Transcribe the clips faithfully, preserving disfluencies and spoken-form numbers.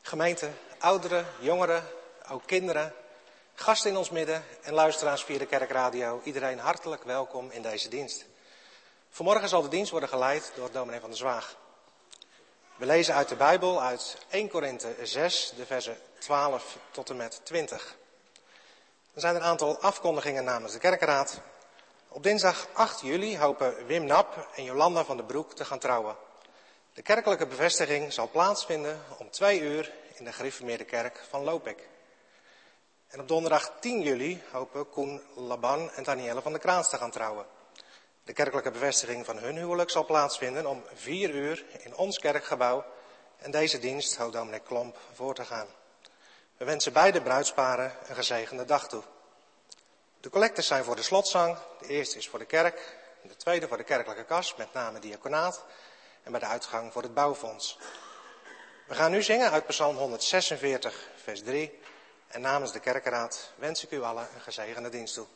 Gemeente, ouderen, jongeren, ook kinderen, gasten in ons midden en luisteraars via de kerkradio. Iedereen hartelijk welkom in deze dienst. Vanmorgen zal de dienst worden geleid door dominee van der Zwaag. We lezen uit de Bijbel uit Eerste Korinthe zes, de versen twaalf tot en met twintig. Er zijn een aantal afkondigingen namens de kerkraad. Op dinsdag acht juli hopen Wim Nap en Jolanda van den Broek te gaan trouwen. De kerkelijke bevestiging zal plaatsvinden om twee uur in de gereformeerde kerk van Lopik. En op donderdag tien juli hopen Koen Laban en Danielle van der Kraans te gaan trouwen. De kerkelijke bevestiging van hun huwelijk zal plaatsvinden om vier uur in ons kerkgebouw. En deze dienst houdt dominee Klomp voor te gaan. We wensen beide bruidsparen een gezegende dag toe. De collectes zijn voor de slotzang. De eerste is voor de kerk. De tweede voor de kerkelijke kas, met name diaconaat. En bij de uitgang voor het bouwfonds. We gaan nu zingen uit Psalm honderdzesenveertig, vers drie. En namens de kerkenraad wens ik u allen een gezegende dienst toe.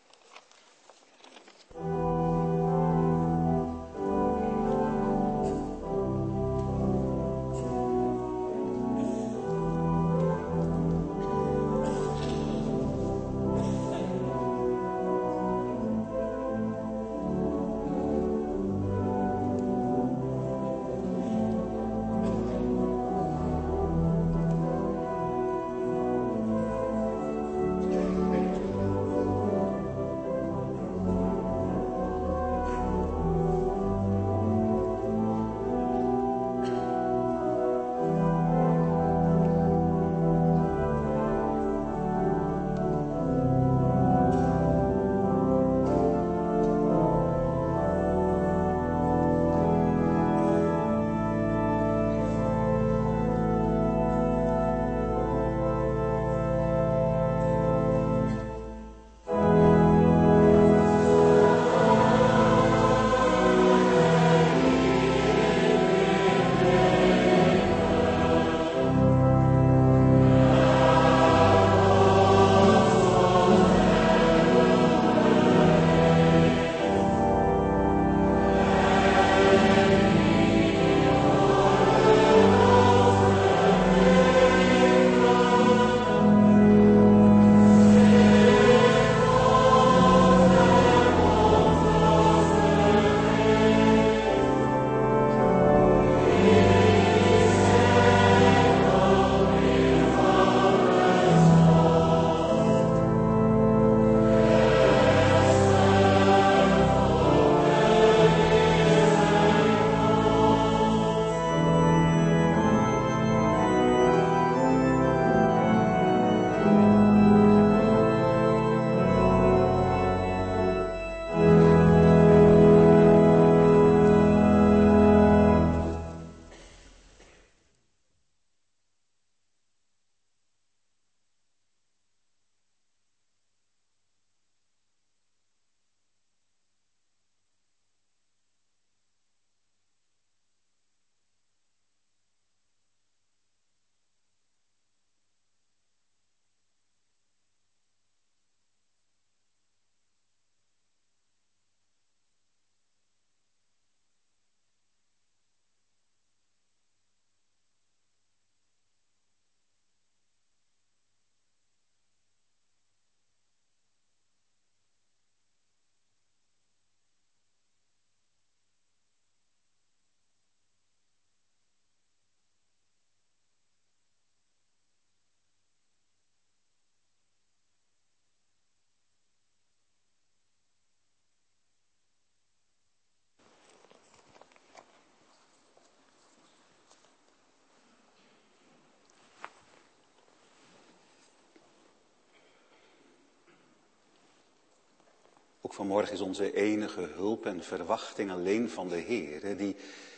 Ook vanmorgen is onze enige hulp en verwachting alleen van de Heere, die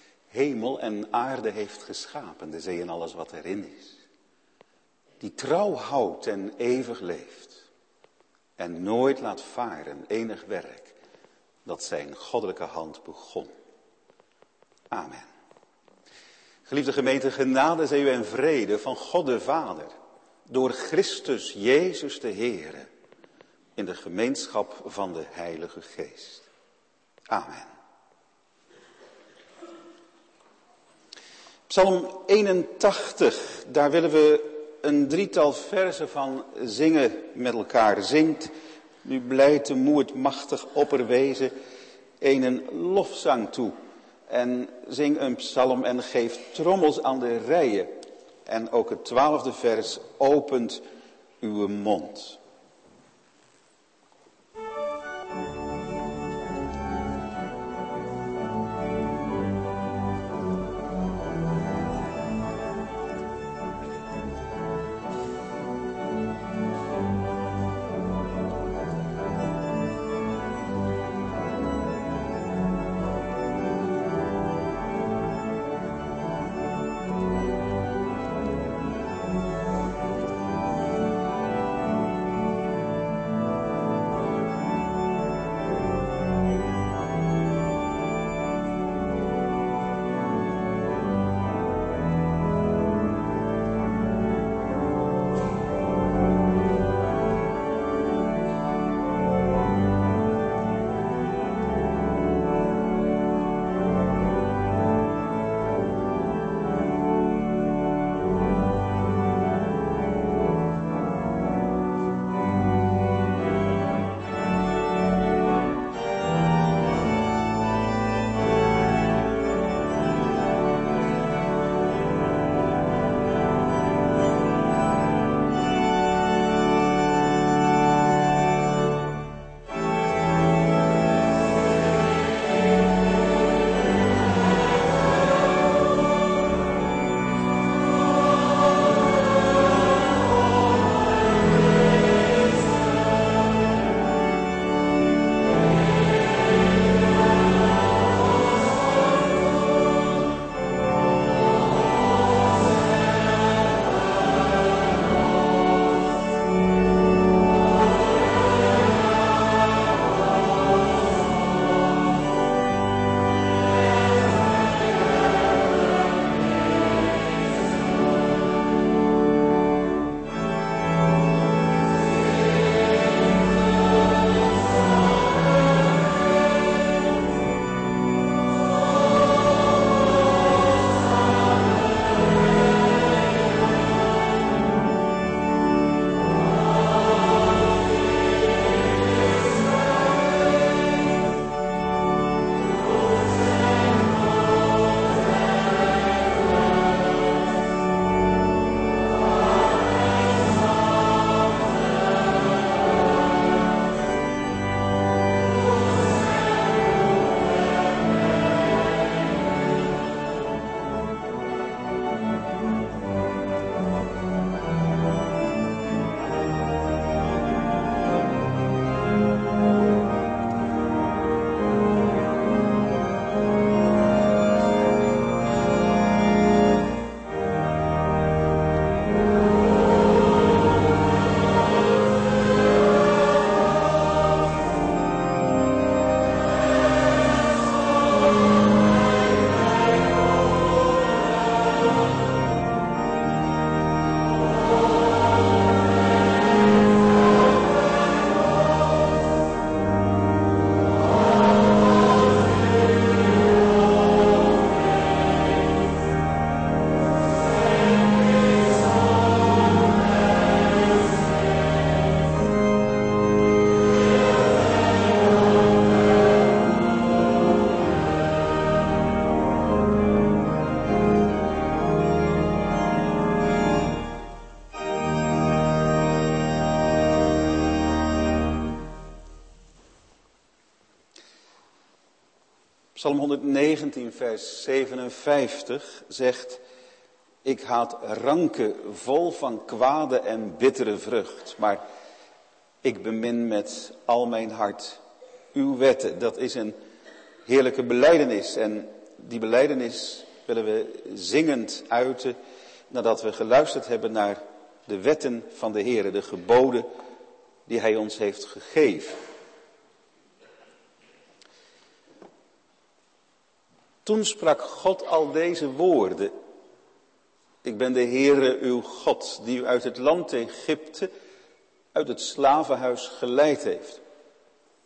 hemel en aarde heeft geschapen, de zee en alles wat erin is. Die trouw houdt en eeuwig leeft en nooit laat varen enig werk dat zijn goddelijke hand begon. Amen. Geliefde gemeente, genade zij u en vrede van God de Vader, door Christus Jezus de Heere, in de gemeenschap van de Heilige Geest. Amen. Psalm eenentachtig, daar willen we een drietal versen van zingen met elkaar. Zingt, nu blijt de moe het machtig opperwezen, een lofzang toe. En zing een psalm en geef trommels aan de rijen. En ook het twaalfde vers opent uw mond. Psalm honderdnegentien, vers zevenenvijftig zegt: Ik haat ranken vol van kwade en bittere vrucht, maar ik bemin met al mijn hart uw wetten. Dat is een heerlijke belijdenis en die belijdenis willen we zingend uiten nadat we geluisterd hebben naar de wetten van de Heere, de geboden die Hij ons heeft gegeven. Toen sprak God al deze woorden: Ik ben de Heere uw God, die u uit het land Egypte, uit het slavenhuis geleid heeft.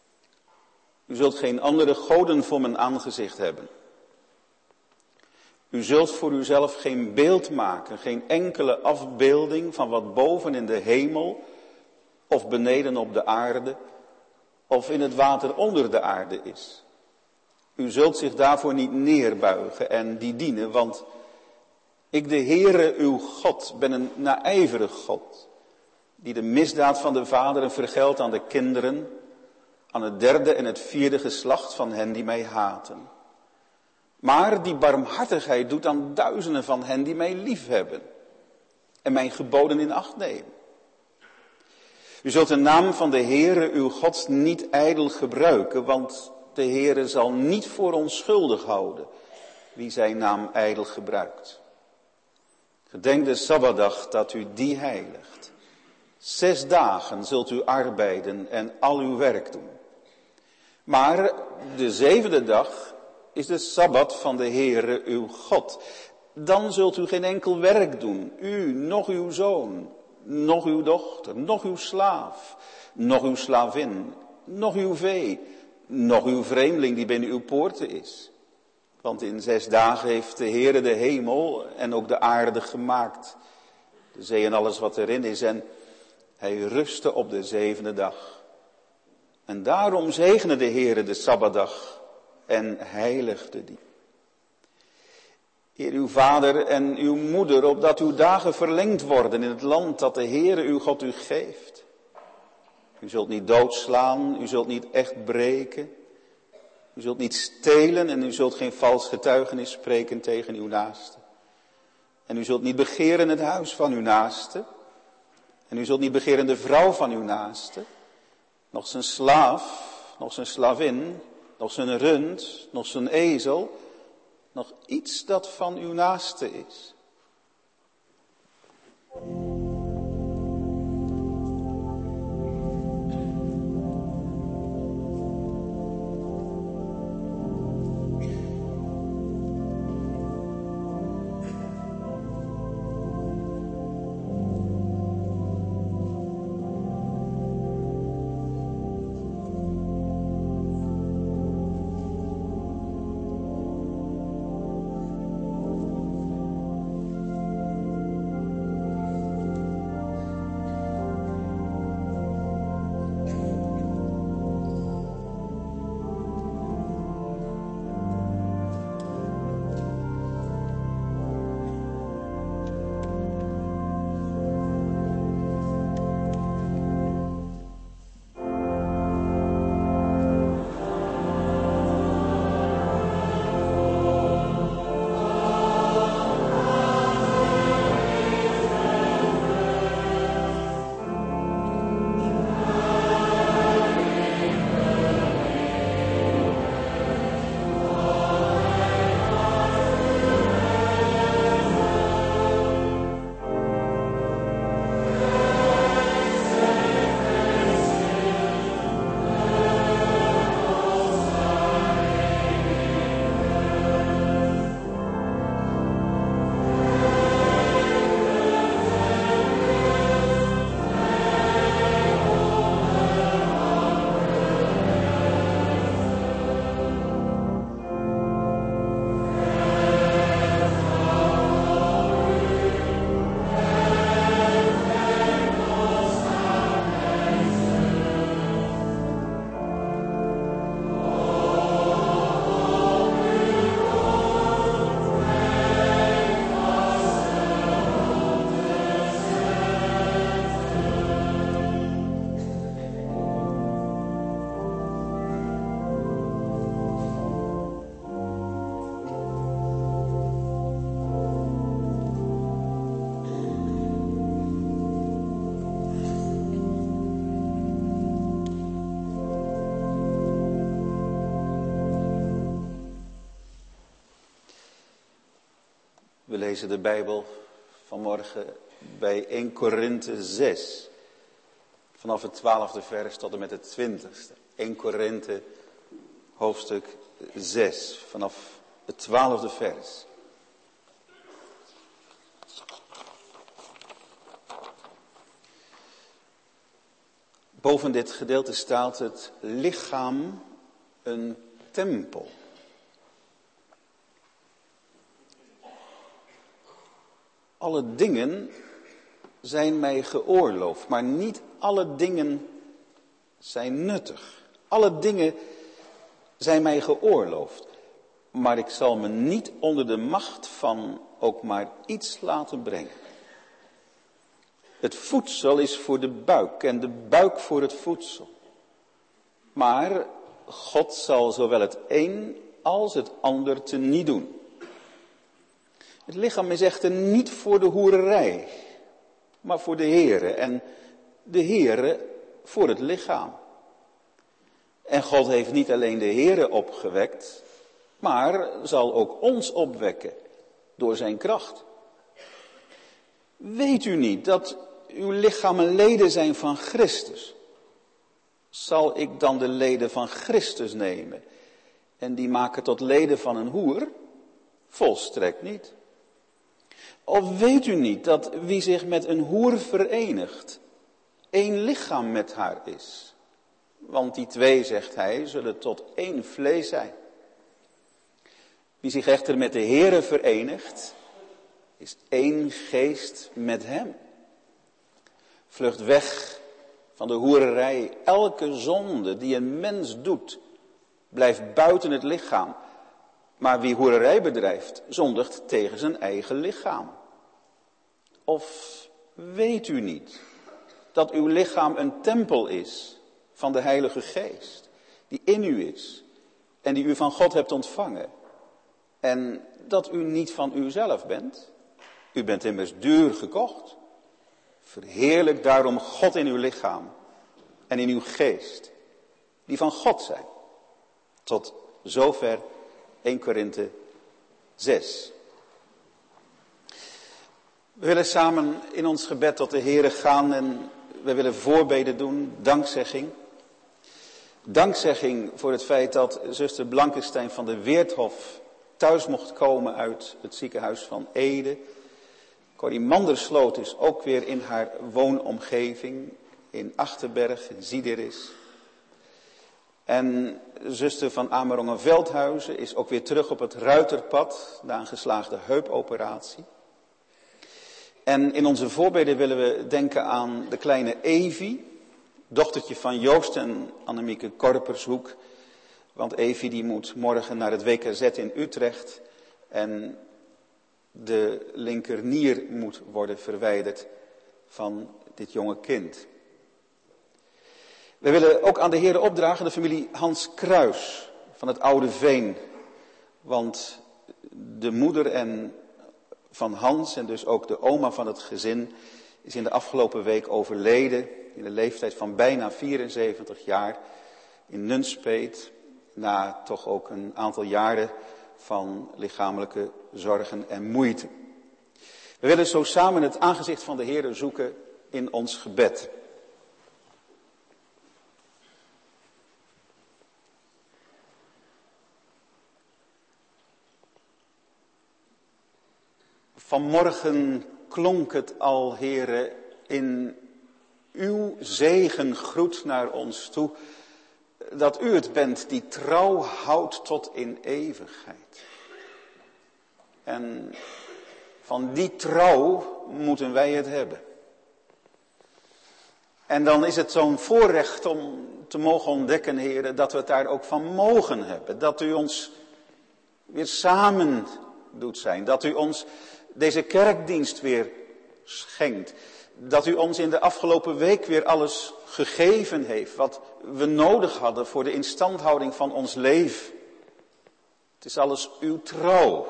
U zult geen andere goden voor mijn aangezicht hebben. U zult voor uzelf geen beeld maken, geen enkele afbeelding van wat boven in de hemel of beneden op de aarde of in het water onder de aarde is. U zult zich daarvoor niet neerbuigen en die dienen, want ik, de Heere uw God, ben een naijverig God, die de misdaad van de vaderen vergeldt aan de kinderen, aan het derde en het vierde geslacht van hen die mij haten. Maar die barmhartigheid doet aan duizenden van hen die mij liefhebben en mijn geboden in acht nemen. U zult de naam van de Heere uw God niet ijdel gebruiken, want de Heere zal niet voor onschuldig houden wie zijn naam ijdel gebruikt. Gedenk de Sabbatdag dat u die heiligt. Zes dagen zult u arbeiden en al uw werk doen. Maar de zevende dag is de Sabbat van de Heere uw God. Dan zult u geen enkel werk doen, u, nog uw zoon, nog uw dochter, nog uw slaaf, nog uw slavin, nog uw vee, nog uw vreemdeling die binnen uw poorten is. Want in zes dagen heeft de Heere de hemel en ook de aarde gemaakt, de zee en alles wat erin is, en hij rustte op de zevende dag. En daarom zegende de Heere de Sabbatdag en heiligde die. Eer uw vader en uw moeder, opdat uw dagen verlengd worden in het land dat de Heere uw God u geeft. U zult niet doodslaan, u zult niet echt breken, u zult niet stelen en u zult geen vals getuigenis spreken tegen uw naaste. En u zult niet begeren het huis van uw naaste. En u zult niet begeren de vrouw van uw naaste. Nog zijn slaaf, nog zijn slavin, nog zijn rund, nog zijn ezel. Nog iets dat van uw naaste is. We lezen de Bijbel vanmorgen bij eerste Korinthe zes. Vanaf het twaalfde vers tot en met het twintigste. eerste Korinthe hoofdstuk zes. Vanaf het twaalfde vers. Boven dit gedeelte staat het lichaam een tempel. alle dingen zijn mij geoorloofd, maar niet alle dingen zijn nuttig. Alle dingen zijn mij geoorloofd, maar ik zal me niet onder de macht van ook maar iets laten brengen. Het voedsel is voor de buik en de buik voor het voedsel. Maar God zal zowel het een als het ander teniet doen. Het lichaam is echter niet voor de hoererij, maar voor de Heere. En de Heere voor het lichaam. En God heeft niet alleen de Heere opgewekt, maar zal ook ons opwekken door zijn kracht. Weet u niet dat uw lichamen leden zijn van Christus? Zal ik dan de leden van Christus nemen en die maken tot leden van een hoer? Volstrekt niet. Of weet u niet dat wie zich met een hoer verenigt, één lichaam met haar is? Want die twee, zegt hij, zullen tot één vlees zijn. Wie zich echter met de Heere verenigt, is één geest met hem. Vlucht weg van de hoererij. Elke zonde die een mens doet, blijft buiten het lichaam. Maar wie hoererij bedrijft, zondigt tegen zijn eigen lichaam. Of weet u niet dat uw lichaam een tempel is van de Heilige Geest, die in u is en die u van God hebt ontvangen? En dat u niet van uzelf bent? U bent immers duur gekocht. Verheerlijk daarom God in uw lichaam en in uw geest, die van God zijn. Tot zover Eerste Korinthe zes. We willen samen in ons gebed tot de Heere gaan en we willen voorbeden doen, dankzegging. Dankzegging voor het feit dat zuster Blankenstein van de Weerthof thuis mocht komen uit het ziekenhuis van Ede. Corrie Mandersloot is ook weer in haar woonomgeving in Achterberg, in Zideris. En zuster van Amerongen-Veldhuizen is ook weer terug op het ruiterpad na een geslaagde heupoperatie. En in onze voorbeden willen we denken aan de kleine Evie, dochtertje van Joost en Annemieke Korpershoek. Want Evie die moet morgen naar het W K Z in Utrecht en de linkernier moet worden verwijderd van dit jonge kind. We willen ook aan de Heere opdragen de familie Hans Kruis van het Oude Veen. Want de moeder en van Hans en dus ook de oma van het gezin is in de afgelopen week overleden. In de leeftijd van bijna vierenzeventig jaar in Nunspeet. Na toch ook een aantal jaren van lichamelijke zorgen en moeite. We willen zo samen het aangezicht van de Heere zoeken in ons gebed. Vanmorgen klonk het al, Heere, in uw zegengroet naar ons toe, dat u het bent die trouw houdt tot in eeuwigheid. En van die trouw moeten wij het hebben. En dan is het zo'n voorrecht om te mogen ontdekken, Heere, dat we het daar ook van mogen hebben. Dat u ons weer samen doet zijn. Dat u ons deze kerkdienst weer schenkt. Dat u ons in de afgelopen week weer alles gegeven heeft wat we nodig hadden voor de instandhouding van ons leven. Het is alles uw trouw.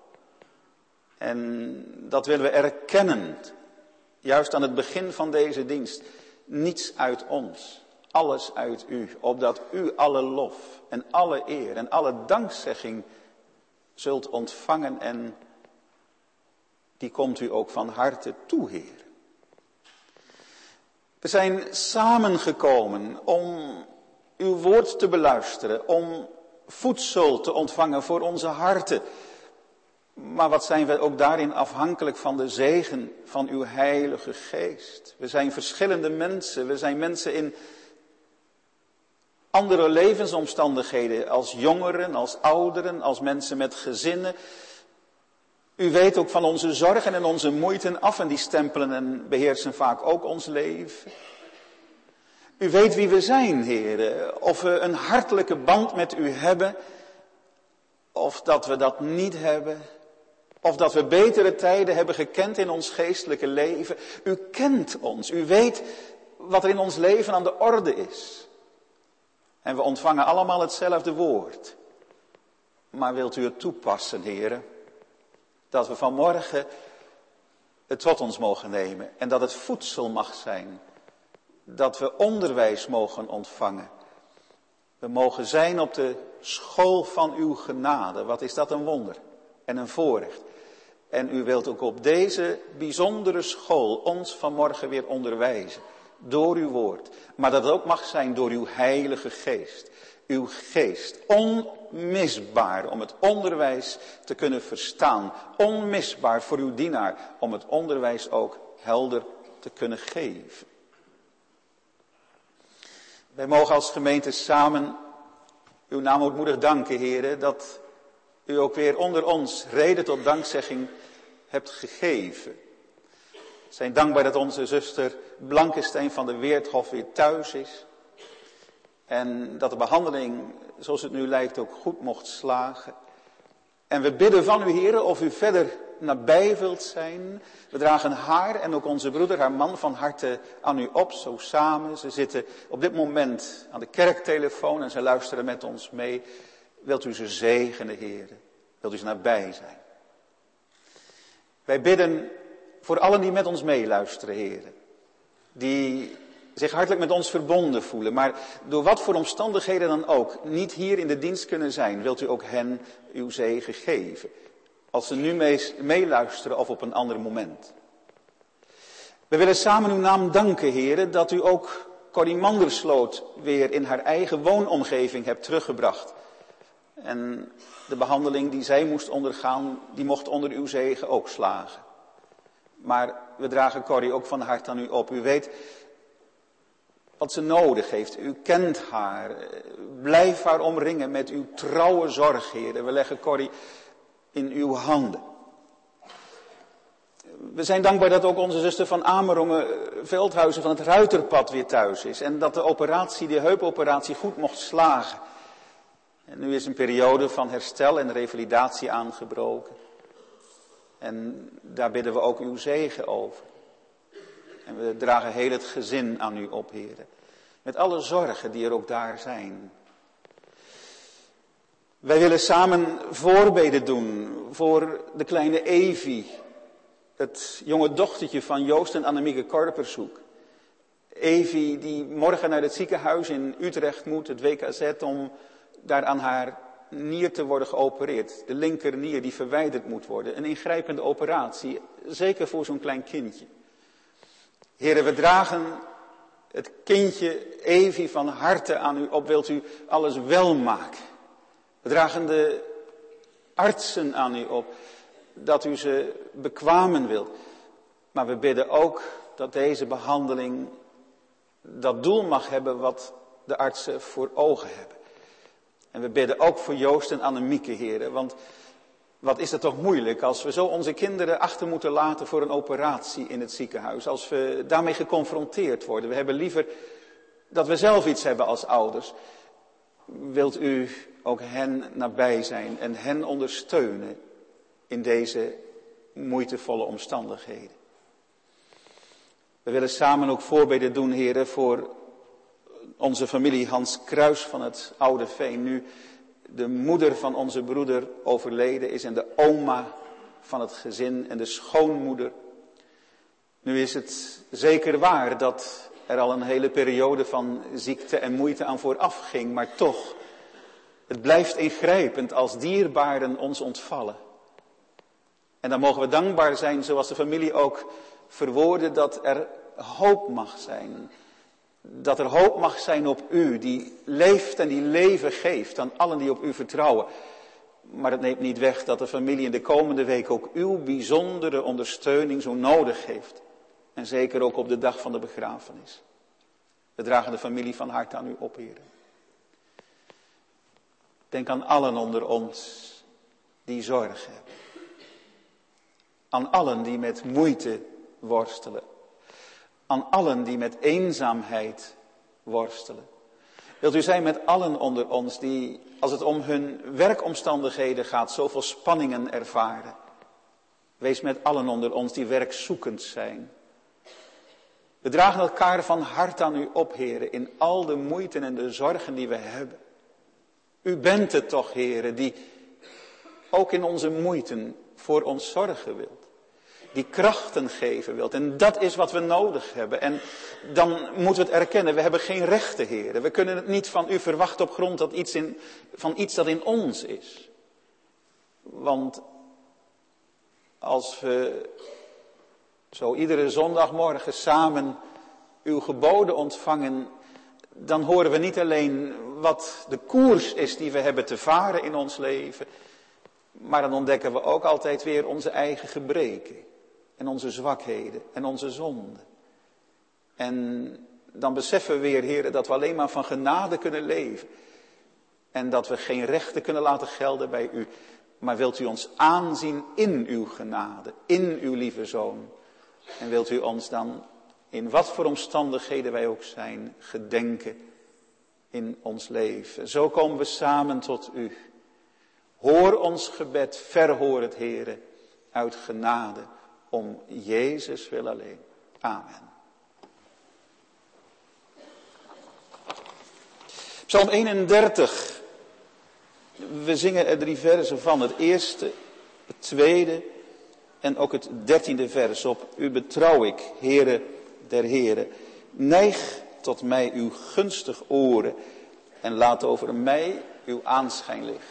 En dat willen we erkennen. Juist aan het begin van deze dienst. Niets uit ons. Alles uit u. Opdat u alle lof en alle eer en alle dankzegging zult ontvangen. En die komt u ook van harte toe, Heer. We zijn samengekomen om uw woord te beluisteren, om voedsel te ontvangen voor onze harten. Maar wat zijn we ook daarin afhankelijk van de zegen van uw Heilige Geest. We zijn verschillende mensen, we zijn mensen in andere levensomstandigheden, als jongeren, als ouderen, als mensen met gezinnen. U weet ook van onze zorgen en onze moeiten af en die stempelen en beheersen vaak ook ons leven. U weet wie we zijn, Heere, of we een hartelijke band met u hebben, of dat we dat niet hebben, of dat we betere tijden hebben gekend in ons geestelijke leven. U kent ons, u weet wat er in ons leven aan de orde is. En we ontvangen allemaal hetzelfde woord. Maar wilt u het toepassen, Heere, dat we vanmorgen het tot ons mogen nemen en dat het voedsel mag zijn. Dat we onderwijs mogen ontvangen. We mogen zijn op de school van uw genade. Wat is dat een wonder en een voorrecht. En u wilt ook op deze bijzondere school ons vanmorgen weer onderwijzen. Door uw woord. Maar dat het ook mag zijn door uw heilige geest. Uw geest. Onmisbaar om het onderwijs te kunnen verstaan. Onmisbaar voor uw dienaar om het onderwijs ook helder te kunnen geven. Wij mogen als gemeente samen uw naam ootmoedig danken, Heere, dat u ook weer onder ons reden tot dankzegging hebt gegeven. We zijn dankbaar dat onze zuster Blankestein van de Weerthof weer thuis is. En dat de behandeling, zoals het nu lijkt, ook goed mocht slagen. En we bidden van u, Heere, of u verder nabij wilt zijn. We dragen haar en ook onze broeder, haar man, van harte aan u op, zo samen. Ze zitten op dit moment aan de kerktelefoon en ze luisteren met ons mee. Wilt u ze zegenen, Heere? Wilt u ze nabij zijn? Wij bidden voor allen die met ons meeluisteren, Heere. Die zich hartelijk met ons verbonden voelen, maar door wat voor omstandigheden dan ook niet hier in de dienst kunnen zijn, wilt u ook hen uw zegen geven. Als ze nu meeluisteren of op een ander moment. We willen samen uw naam danken, Heere, dat u ook Corrie Mandersloot weer in haar eigen woonomgeving hebt teruggebracht. En de behandeling die zij moest ondergaan, die mocht onder uw zegen ook slagen. Maar we dragen Corrie ook van harte aan u op. U weet wat ze nodig heeft. U kent haar. Blijf haar omringen met uw trouwe zorg, Heer. We leggen Corrie in uw handen. We zijn dankbaar dat ook onze zuster van Amerongen, Veldhuizen van het Ruiterpad weer thuis is. En dat de operatie, de heupoperatie, goed mocht slagen. En nu is een periode van herstel en revalidatie aangebroken. En daar bidden we ook uw zegen over. En we dragen heel het gezin aan u op, Heer. Met alle zorgen die er ook daar zijn. Wij willen samen voorbeden doen voor de kleine Evie. Het jonge dochtertje van Joost en Annemieke Korpershoek. Evie die morgen naar het ziekenhuis in Utrecht moet, het W K Z, om daar aan haar nier te worden geopereerd. De linkernier die verwijderd moet worden. Een ingrijpende operatie, zeker voor zo'n klein kindje. Heren, we dragen het kindje Evie van harte aan u op. Wilt u alles wel maken? We dragen de artsen aan u op. Dat u ze bekwamen wilt. Maar we bidden ook dat deze behandeling dat doel mag hebben wat de artsen voor ogen hebben. En we bidden ook voor Joost en Annemieke, heren. Want wat is het toch moeilijk als we zo onze kinderen achter moeten laten voor een operatie in het ziekenhuis. Als we daarmee geconfronteerd worden. We hebben liever dat we zelf iets hebben als ouders. Wilt u ook hen nabij zijn en hen ondersteunen in deze moeitevolle omstandigheden. We willen samen ook voorbeden doen, heren, voor onze familie Hans Kruis van het Oude Veen. Nu de moeder van onze broeder overleden is en de oma van het gezin en de schoonmoeder. Nu is het zeker waar dat er al een hele periode van ziekte en moeite aan vooraf ging, maar toch, het blijft ingrijpend als dierbaren ons ontvallen. En dan mogen we dankbaar zijn, zoals de familie ook verwoordde, dat er hoop mag zijn. Dat er hoop mag zijn op u, die leeft en die leven geeft aan allen die op u vertrouwen. Maar het neemt niet weg dat de familie in de komende week ook uw bijzondere ondersteuning zo nodig heeft. En zeker ook op de dag van de begrafenis. We dragen de familie van harte aan u op, heren. Denk aan allen onder ons die zorg hebben. Aan allen die met moeite worstelen. Aan allen die met eenzaamheid worstelen. Wilt u zijn met allen onder ons die, als het om hun werkomstandigheden gaat, zoveel spanningen ervaren. Wees met allen onder ons die werkzoekend zijn. We dragen elkaar van hart aan u op, heren, in al de moeiten en de zorgen die we hebben. U bent het toch, heren, die ook in onze moeiten voor ons zorgen wilt. Die krachten geven wilt. En dat is wat we nodig hebben. En dan moeten we het erkennen, we hebben geen rechten, heren. We kunnen het niet van u verwachten op grond dat iets in, van iets dat in ons is. Want als we zo iedere zondagmorgen samen uw geboden ontvangen, dan horen we niet alleen wat de koers is die we hebben te varen in ons leven, maar dan ontdekken we ook altijd weer onze eigen gebreken en onze zwakheden en onze zonden. En dan beseffen we weer, heren, dat we alleen maar van genade kunnen leven en dat we geen rechten kunnen laten gelden bij u. Maar wilt u ons aanzien in uw genade, in uw lieve Zoon. En wilt u ons dan, in wat voor omstandigheden wij ook zijn, gedenken in ons leven. Zo komen we samen tot u. Hoor ons gebed, verhoor het, Heere, uit genade, om Jezus wil alleen. Amen. Psalm eenendertig. We zingen er drie versen van. Het eerste, het tweede en ook het dertiende vers. Op u betrouw ik, Heere der Heren. Neig tot mij uw gunstig oren en laat over mij uw aanschijn lichten.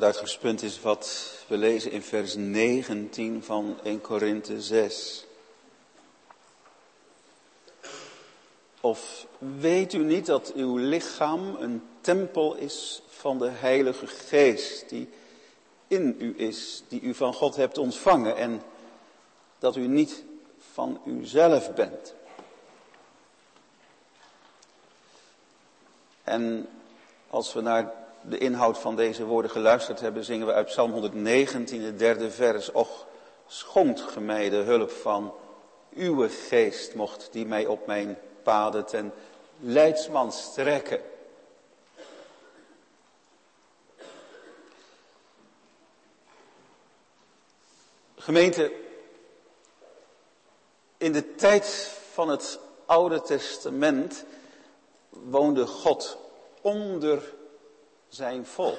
Het uitgangspunt is wat we lezen in vers negentien van Eerste Korinthe zes. Of weet u niet dat uw lichaam een tempel is van de Heilige Geest die in u is, die u van God hebt ontvangen en dat u niet van uzelf bent. En als we naar de inhoud van deze woorden geluisterd hebben, zingen we uit Psalm honderdnegentien, het derde vers. Och, schonkt ge mij de hulp van uw geest, mocht die mij op mijn paden ten leidsman strekken. Gemeente, in de tijd van het Oude Testament woonde God onder zijn volk.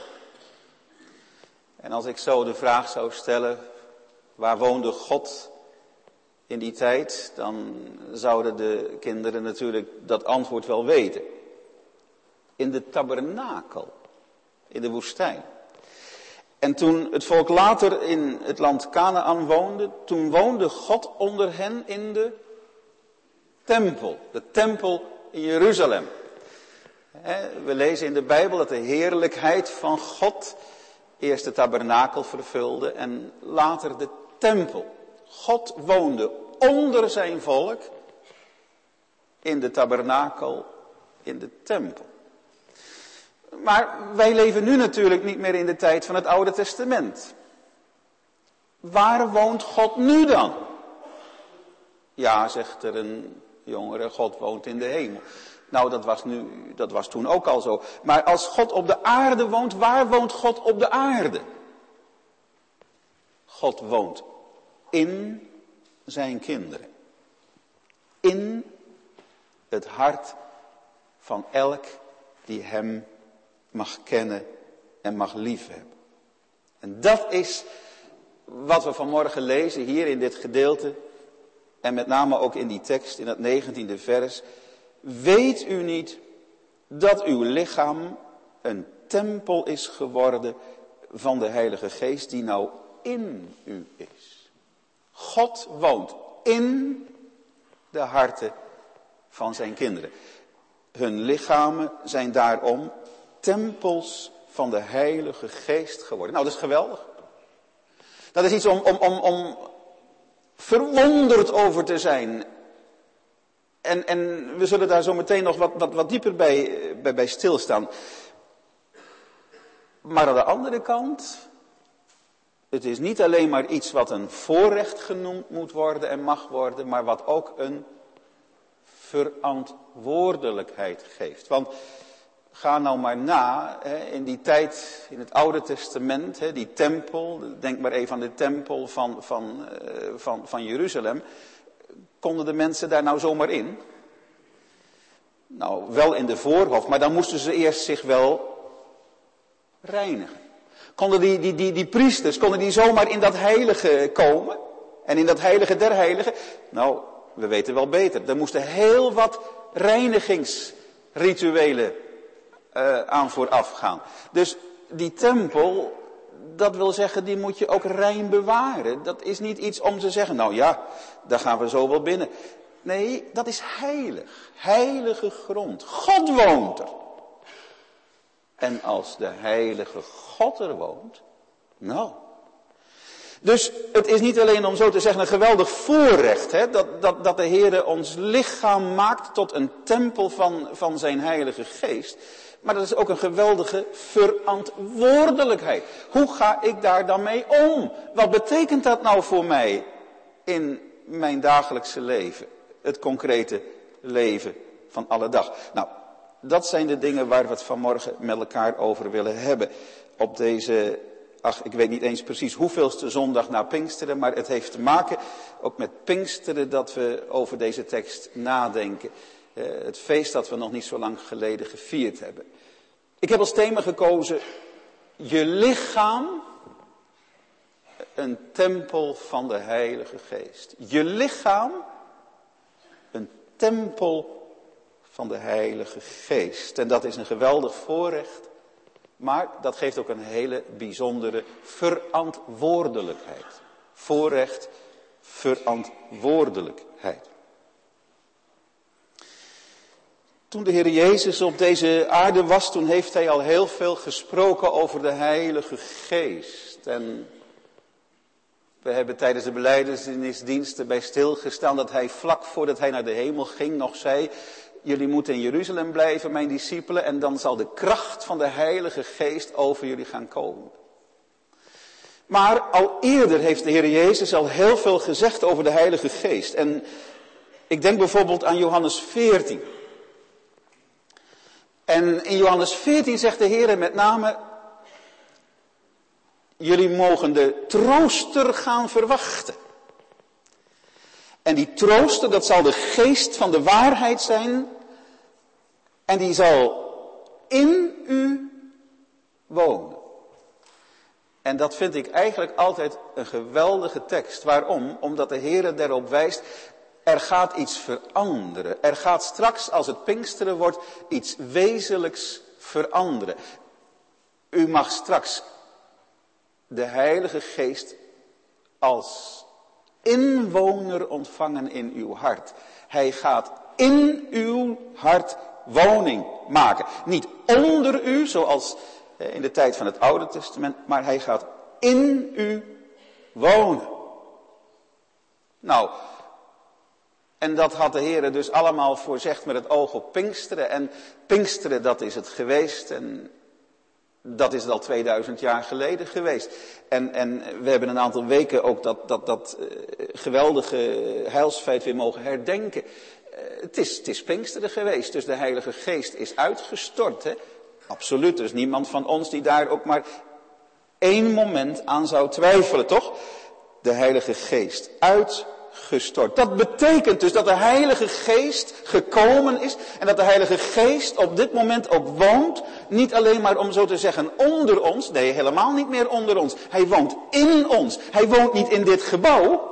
En als ik zo de vraag zou stellen, waar woonde God in die tijd, dan zouden de kinderen natuurlijk dat antwoord wel weten. In de tabernakel, in de woestijn. En toen het volk later in het land Kanaan woonde, toen woonde God onder hen in de tempel. De tempel in Jeruzalem. We lezen in de Bijbel dat de heerlijkheid van God eerst de tabernakel vervulde en later de tempel. God woonde onder zijn volk in de tabernakel, in de tempel. Maar wij leven nu natuurlijk niet meer in de tijd van het Oude Testament. Waar woont God nu dan? Ja, zegt er een jongere, God woont in de hemel. Nou, dat was, nu, dat was toen ook al zo. Maar als God op de aarde woont, waar woont God op de aarde? God woont in zijn kinderen. In het hart van elk die hem mag kennen en mag liefhebben. En dat is wat we vanmorgen lezen hier in dit gedeelte. En met name ook in die tekst, in het negentiende vers. Weet u niet dat uw lichaam een tempel is geworden van de Heilige Geest die nou in u is? God woont in de harten van zijn kinderen. Hun lichamen zijn daarom tempels van de Heilige Geest geworden. Nou, dat is geweldig. Dat is iets om, om, om, om verwonderd over te zijn. En, en we zullen daar zo meteen nog wat, wat, wat dieper bij, bij, bij stilstaan. Maar aan de andere kant, het is niet alleen maar iets wat een voorrecht genoemd moet worden en mag worden, maar wat ook een verantwoordelijkheid geeft. Want ga nou maar na, hè, in die tijd, in het Oude Testament, hè, die tempel, denk maar even aan de tempel van, van, uh, van, van Jeruzalem. Konden de mensen daar nou zomaar in? Nou, wel in de voorhof, maar dan moesten ze eerst zich wel reinigen. Konden die, die, die, die priesters, konden die zomaar in dat heilige komen? En in dat heilige der heiligen? Nou, we weten wel beter. Er moesten heel wat reinigingsrituelen uh, aan vooraf gaan. Dus die tempel, dat wil zeggen, die moet je ook rein bewaren. Dat is niet iets om te zeggen, nou ja, daar gaan we zo wel binnen. Nee, dat is heilig. Heilige grond. God woont er. En als de heilige God er woont, nou. Dus het is niet alleen om zo te zeggen een geweldig voorrecht, hè, dat, dat, dat de Heer ons lichaam maakt tot een tempel van, van zijn Heilige Geest. Maar dat is ook een geweldige verantwoordelijkheid. Hoe ga ik daar dan mee om? Wat betekent dat nou voor mij in mijn dagelijkse leven? Het concrete leven van alle dag. Nou, dat zijn de dingen waar we het vanmorgen met elkaar over willen hebben. Op deze, ach, ik weet niet eens precies hoeveelste zondag na Pinksteren, maar het heeft te maken ook met Pinksteren dat we over deze tekst nadenken. Uh, het feest dat we nog niet zo lang geleden gevierd hebben. Ik heb als thema gekozen, je lichaam, een tempel van de Heilige Geest. Je lichaam, een tempel van de Heilige Geest. En dat is een geweldig voorrecht Maar dat geeft ook een hele bijzondere verantwoordelijkheid. Voorrecht, verantwoordelijkheid. Toen de Heer Jezus op deze aarde was, toen heeft hij al heel veel gesproken over de Heilige Geest. En we hebben tijdens de belijdenisdiensten bij stilgestaan dat hij vlak voordat hij naar de hemel ging nog zei: jullie moeten in Jeruzalem blijven, mijn discipelen, en dan zal de kracht van de Heilige Geest over jullie gaan komen. Maar al eerder heeft de Heer Jezus al heel veel gezegd over de Heilige Geest. En ik denk bijvoorbeeld aan Johannes veertien. En in Johannes veertien zegt de Heer met name: jullie mogen de trooster gaan verwachten. En die trooster, dat zal de geest van de waarheid zijn. En die zal in u wonen. En dat vind ik eigenlijk altijd een geweldige tekst. Waarom? Omdat de Heer erop wijst: er gaat iets veranderen. Er gaat straks, als het Pinksteren wordt, iets wezenlijks veranderen. U mag straks de Heilige Geest als inwoner ontvangen in uw hart. Hij gaat in uw hart woning maken. Niet onder u, zoals in de tijd van het Oude Testament, maar hij gaat in u wonen. Nou, en dat had de Heer dus allemaal voorzegd met het oog op Pinksteren. En Pinksteren, dat is het geweest. En dat is het al tweeduizend jaar geleden geweest. En, en we hebben een aantal weken ook dat, dat, dat uh, geweldige heilsfeit weer mogen herdenken. Uh, het, is, het is Pinksteren geweest, dus de Heilige Geest is uitgestort. Hè? Absoluut, er is niemand van ons die daar ook maar één moment aan zou twijfelen, toch? De Heilige Geest uitgestort. Dat betekent dus dat de Heilige Geest gekomen is en dat de Heilige Geest op dit moment ook woont. Niet alleen maar om zo te zeggen onder ons, nee, helemaal niet meer onder ons. Hij woont in ons. Hij woont niet in dit gebouw.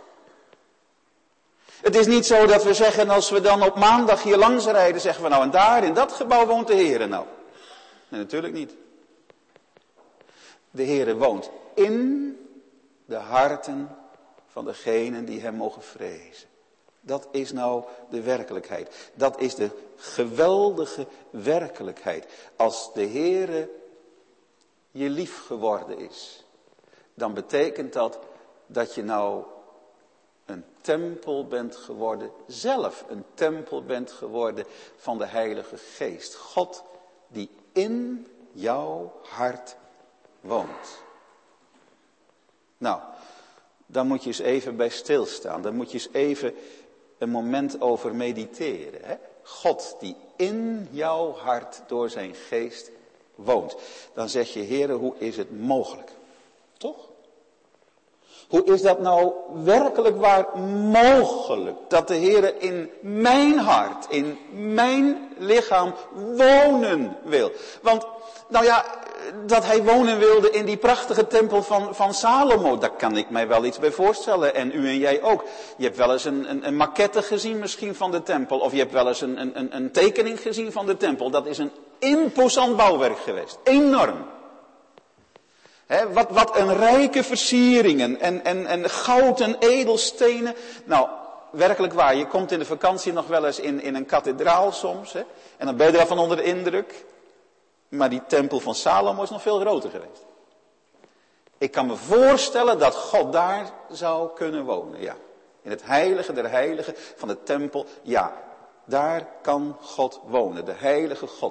Het is niet zo dat we zeggen, als we dan op maandag hier langs rijden, zeggen we nou, en daar in dat gebouw woont de Heer nou. Nee, natuurlijk niet. De Heer woont in de harten van degenen die hem mogen vrezen. Dat is nou de werkelijkheid. Dat is de geweldige werkelijkheid. Als de Heere je lief geworden is, dan betekent dat dat je nou een tempel bent geworden, zelf een tempel bent geworden van de Heilige Geest. God die in jouw hart woont. Nou, daar moet je eens even bij stilstaan. Daar moet je eens even een moment over mediteren. Hè? God die in jouw hart door zijn geest woont. Dan zeg je, Heere, hoe is het mogelijk? Toch? Hoe is dat nou werkelijk waar mogelijk? Dat de Heere in mijn hart, in mijn lichaam wonen wil. Want, nou ja, dat hij wonen wilde in die prachtige tempel van, van Salomo, daar kan ik mij wel iets bij voorstellen. En u en jij ook. Je hebt wel eens een, een, een maquette gezien misschien van de tempel. Of je hebt wel eens een, een, een tekening gezien van de tempel. Dat is een imposant bouwwerk geweest. Enorm. He, wat, wat een rijke versieringen en, en, en goud en edelstenen. Nou, werkelijk waar, je komt in de vakantie nog wel eens in, in een kathedraal soms. He, en dan ben je er al van onder de indruk. Maar die tempel van Salomo is nog veel groter geweest. Ik kan me voorstellen dat God daar zou kunnen wonen, ja. In het heilige der heiligen van de tempel, ja. Daar kan God wonen, de heilige God.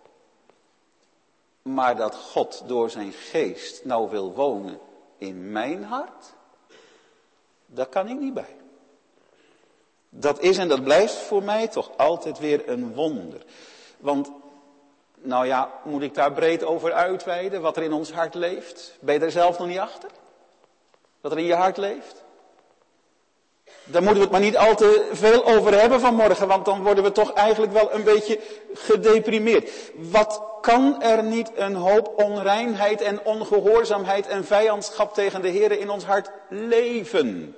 Maar dat God door zijn geest nou wil wonen in mijn hart, daar kan ik niet bij. Dat is en dat blijft voor mij toch altijd weer een wonder. Want, nou ja, moet ik daar breed over uitweiden wat er in ons hart leeft? Ben je daar zelf nog niet achter? Wat er in je hart leeft? Daar moeten we het maar niet al te veel over hebben vanmorgen, want dan worden we toch eigenlijk wel een beetje gedeprimeerd. Wat kan er niet een hoop onreinheid en ongehoorzaamheid en vijandschap tegen de Heere in ons hart leven?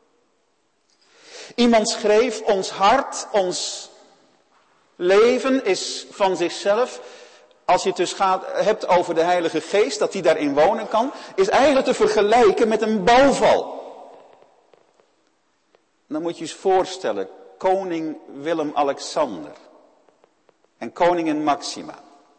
Iemand schreef, ons hart, ons leven is van zichzelf als je het dus gaat, hebt over de Heilige Geest, dat die daarin wonen kan, is eigenlijk te vergelijken met een bouwval. Dan moet je je eens voorstellen, koning Willem-Alexander en koningin Maxima.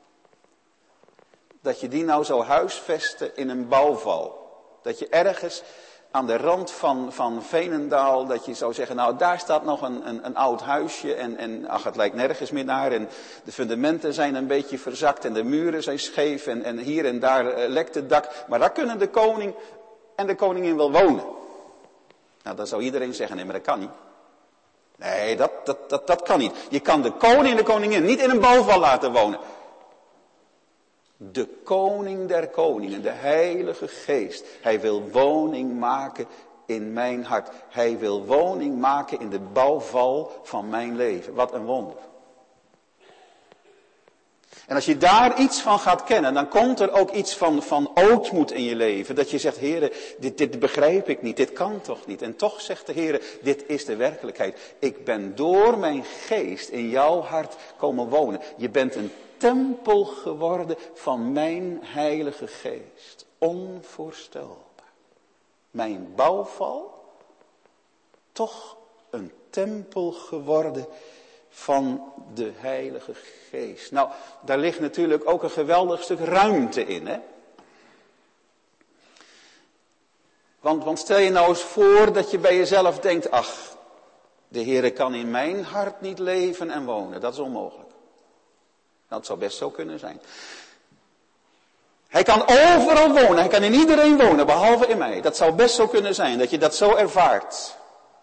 Dat je die nou zou huisvesten in een bouwval. Dat je ergens aan de rand van, van Veenendaal, dat je zou zeggen, nou daar staat nog een, een, een oud huisje en, en ach, het lijkt nergens meer naar. En de fundamenten zijn een beetje verzakt en de muren zijn scheef en, en hier en daar uh, lekt het dak. Maar daar kunnen de koning en de koningin wel wonen. Nou, dan zou iedereen zeggen, nee, maar dat kan niet. Nee, dat, dat, dat, dat kan niet. Je kan de koning en de koningin niet in een bouwval laten wonen. De koning der koningen, de Heilige Geest. Hij wil woning maken in mijn hart. Hij wil woning maken in de bouwval van mijn leven. Wat een wonder. En als je daar iets van gaat kennen, dan komt er ook iets van, van ootmoed in je leven. Dat je zegt, Heere, dit, dit begrijp ik niet, dit kan toch niet. En toch zegt de Heere, dit is de werkelijkheid. Ik ben door mijn geest in jouw hart komen wonen. Je bent een tempel geworden van mijn Heilige Geest. Onvoorstelbaar. Mijn bouwval, toch een tempel geworden van de Heilige Geest. Nou, daar ligt natuurlijk ook een geweldig stuk ruimte in, hè? Want, want stel je nou eens voor dat je bij jezelf denkt, ach, de Heere kan in mijn hart niet leven en wonen. Dat is onmogelijk. Dat zou best zo kunnen zijn. Hij kan overal wonen, hij kan in iedereen wonen, behalve in mij. Dat zou best zo kunnen zijn, dat je dat zo ervaart.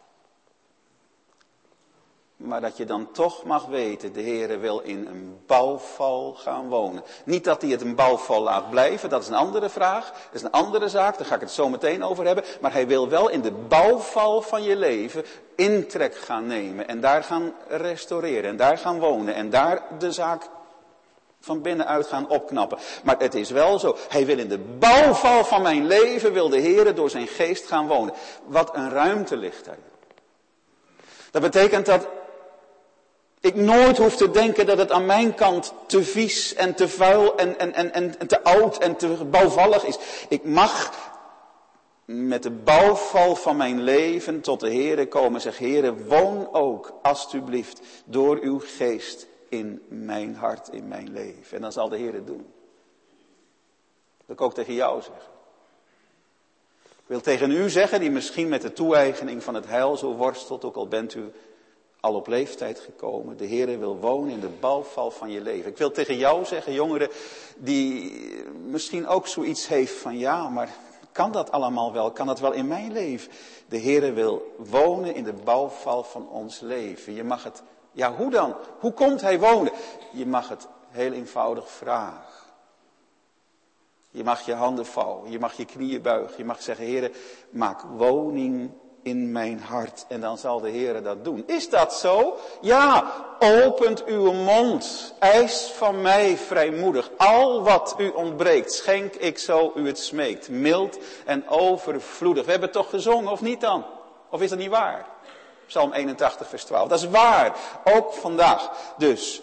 Maar dat je dan toch mag weten, de Heere wil in een bouwval gaan wonen. Niet dat hij het een bouwval laat blijven, dat is een andere vraag. Dat is een andere zaak, daar ga ik het zo meteen over hebben. Maar hij wil wel in de bouwval van je leven intrek gaan nemen. En daar gaan restaureren en daar gaan wonen. En daar de zaak van binnenuit gaan opknappen. Maar het is wel zo, hij wil in de bouwval van mijn leven, wil de Heere door zijn geest gaan wonen. Wat een ruimte ligt daarin. Dat betekent dat ik nooit hoef te denken dat het aan mijn kant te vies en te vuil en, en, en, en te oud en te bouwvallig is. Ik mag met de bouwval van mijn leven tot de Heere komen en zeggen, Heere, woon ook alstublieft door uw geest in mijn hart, in mijn leven. En dan zal de Heer het doen. Dat wil ik ook tegen jou zeggen. Ik wil tegen u zeggen, die misschien met de toe-eigening van het heil zo worstelt, ook al bent u al op leeftijd gekomen. De Heer wil wonen in de bouwval van je leven. Ik wil tegen jou zeggen, jongeren, die misschien ook zoiets heeft van, ja, maar kan dat allemaal wel? Kan dat wel in mijn leven? De Heer wil wonen in de bouwval van ons leven. Je mag het, ja, hoe dan? Hoe komt hij wonen? Je mag het heel eenvoudig vragen. Je mag je handen vouwen, je mag je knieën buigen, je mag zeggen, Heere, maak woning in mijn hart. En dan zal de Heere dat doen. Is dat zo? Ja, opent uw mond, eis van mij vrijmoedig. Al wat u ontbreekt, schenk ik zo u het smeekt. Mild en overvloedig. We hebben het toch gezongen, of niet dan? Of is dat niet waar? Psalm eenentachtig vers twaalf. Dat is waar, ook vandaag. Dus,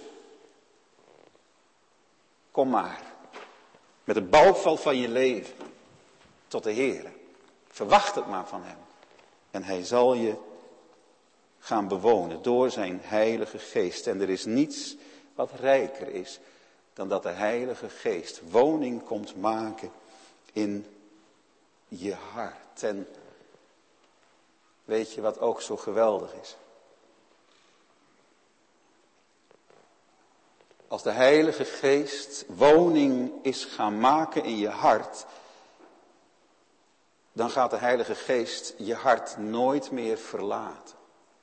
kom maar. Met de bouwval van je leven tot de Heer. Verwacht het maar van hem. En hij zal je gaan bewonen door zijn Heilige Geest. En er is niets wat rijker is dan dat de Heilige Geest woning komt maken in je hart. En weet je wat ook zo geweldig is? Als de Heilige Geest woning is gaan maken in je hart, dan gaat de Heilige Geest je hart nooit meer verlaten.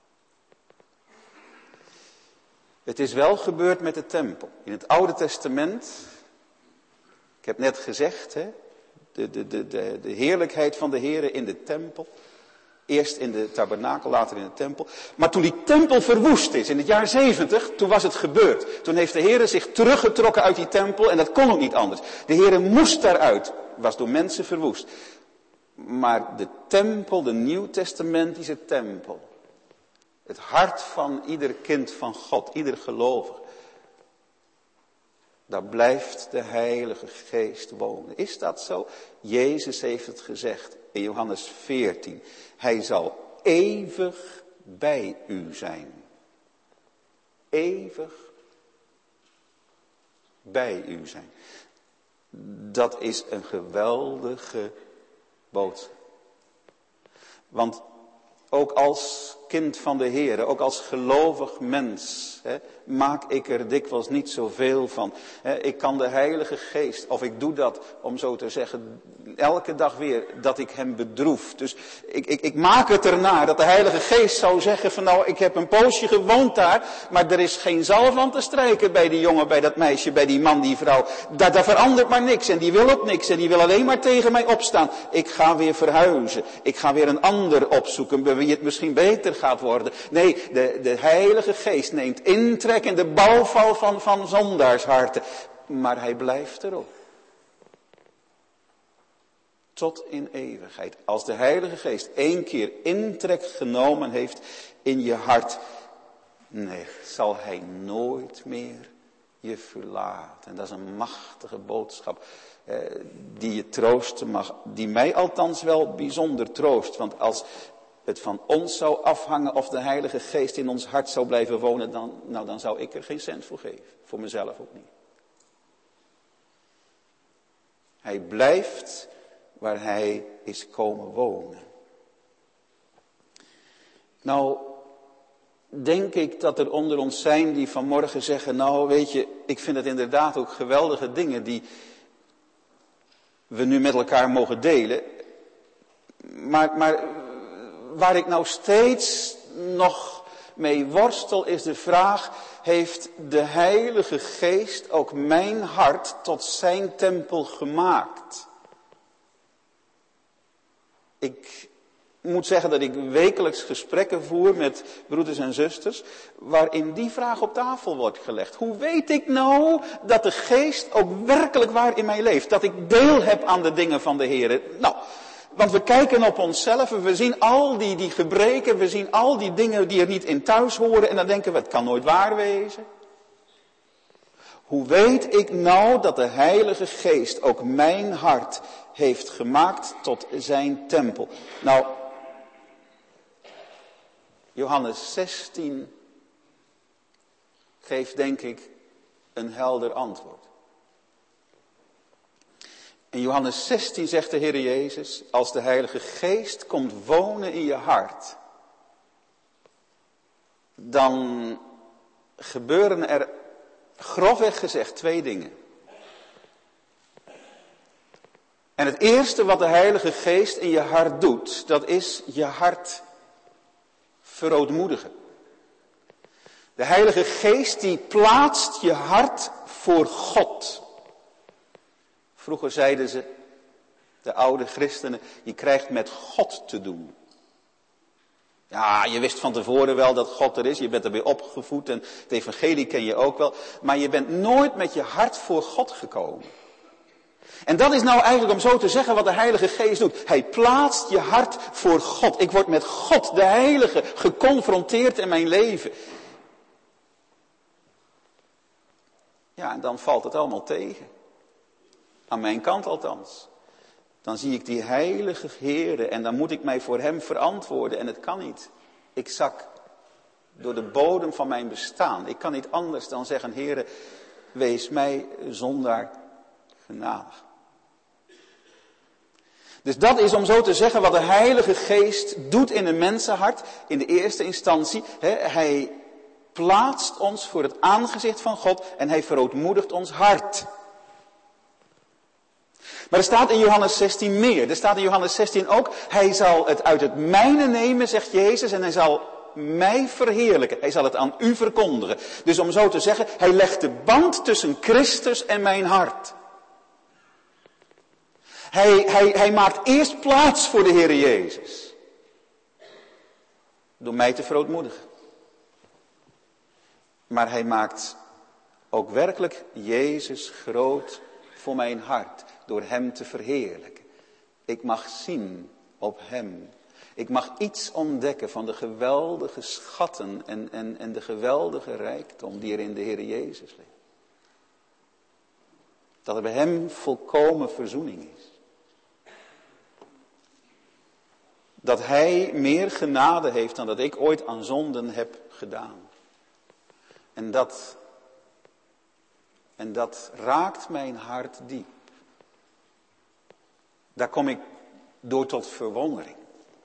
Het is wel gebeurd met de tempel. In het Oude Testament, ik heb net gezegd, hè, de, de, de, de, de heerlijkheid van de Heere in de tempel. Eerst in de tabernakel, later in de tempel. Maar toen die tempel verwoest is, in het jaar zeventig, toen was het gebeurd. Toen heeft de Heere zich teruggetrokken uit die tempel en dat kon ook niet anders. De Heere moest daaruit, was door mensen verwoest. Maar de tempel, de nieuwtestamentische tempel, het hart van ieder kind van God, ieder gelovige, daar blijft de Heilige Geest wonen. Is dat zo? Jezus heeft het gezegd in Johannes veertien. Hij zal eeuwig bij u zijn. Eeuwig bij u zijn. Dat is een geweldige boodschap. Want ook als kind van de Heer, ook als gelovig mens, hè, maak ik er dikwijls niet zoveel van. Hè, ik kan de Heilige Geest, of ik doe dat, om zo te zeggen, elke dag weer, dat ik hem bedroef. Dus ik, ik, ik maak het ernaar dat de Heilige Geest zou zeggen van nou, ik heb een poosje gewoond daar, maar er is geen zalf aan te strijken bij die jongen, bij dat meisje, bij die man, die vrouw. Daar, daar verandert maar niks en die wil ook niks en die wil alleen maar tegen mij opstaan. Ik ga weer verhuizen. Ik ga weer een ander opzoeken, bij wie het misschien beter gaat worden. Nee, de, de Heilige Geest neemt intrek in de bouwval van, van zondaarsharten. Maar hij blijft erop. Tot in eeuwigheid. Als de Heilige Geest één keer intrek genomen heeft in je hart. Nee, zal hij nooit meer je verlaten. En dat is een machtige boodschap. Eh, die je troosten mag. Die mij althans wel bijzonder troost. Want als het van ons zou afhangen of de Heilige Geest in ons hart zou blijven wonen, dan, nou, dan zou ik er geen cent voor geven. Voor mezelf ook niet. Hij blijft waar hij is komen wonen. Nou, denk ik dat er onder ons zijn die vanmorgen zeggen, nou weet je, ik vind het inderdaad ook geweldige dingen die we nu met elkaar mogen delen. Maar, maar waar ik nou steeds nog mee worstel is de vraag, heeft de Heilige Geest ook mijn hart tot zijn tempel gemaakt? Ik moet zeggen dat ik wekelijks gesprekken voer met broeders en zusters, waarin die vraag op tafel wordt gelegd. Hoe weet ik nou dat de Geest ook werkelijk waar in mij leeft? Dat ik deel heb aan de dingen van de Heer? Nou, want we kijken op onszelf en we zien al die, die gebreken, we zien al die dingen die er niet in thuis horen en dan denken we, het kan nooit waar wezen. Hoe weet ik nou dat de Heilige Geest ook mijn hart heeft gemaakt tot zijn tempel? Nou, Johannes zestien geeft denk ik een helder antwoord. In Johannes zestien zegt de Heer Jezus, als de Heilige Geest komt wonen in je hart, dan gebeuren er grofweg gezegd twee dingen. En het eerste wat de Heilige Geest in je hart doet, dat is je hart verootmoedigen. De Heilige Geest die plaatst je hart voor God. Vroeger zeiden ze, de oude christenen, je krijgt met God te doen. Ja, je wist van tevoren wel dat God er is, je bent erbij opgevoed en het evangelie ken je ook wel. Maar je bent nooit met je hart voor God gekomen. En dat is nou eigenlijk om zo te zeggen wat de Heilige Geest doet. Hij plaatst je hart voor God. Ik word met God, de Heilige, geconfronteerd in mijn leven. Ja, en dan valt het allemaal tegen. Aan mijn kant althans. Dan zie ik die heilige Heere en dan moet ik mij voor hem verantwoorden en het kan niet. Ik zak door de bodem van mijn bestaan. Ik kan niet anders dan zeggen, Heere, wees mij zondaar genadig. Dus dat is om zo te zeggen wat de Heilige Geest doet in een mensenhart. In de eerste instantie, hè, hij plaatst ons voor het aangezicht van God en hij verootmoedigt ons hart. Maar er staat in Johannes zestien meer. Er staat in Johannes zestien ook, hij zal het uit het mijne nemen, zegt Jezus, en hij zal mij verheerlijken. Hij zal het aan u verkondigen. Dus om zo te zeggen, hij legt de band tussen Christus en mijn hart. Hij, hij, hij maakt eerst plaats voor de Heer Jezus. Door mij te verootmoedigen. Maar hij maakt ook werkelijk Jezus groot voor mijn hart. Door hem te verheerlijken. Ik mag zien op hem. Ik mag iets ontdekken van de geweldige schatten en, en, en de geweldige rijkdom die er in de Heer Jezus ligt. Dat er bij hem volkomen verzoening is. Dat hij meer genade heeft dan dat ik ooit aan zonden heb gedaan. En dat, en dat raakt mijn hart diep. Daar kom ik door tot verwondering.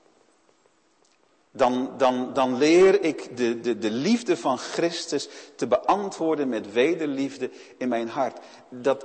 Dan, dan, dan leer ik de, de, de liefde van Christus te beantwoorden met wederliefde in mijn hart. Dat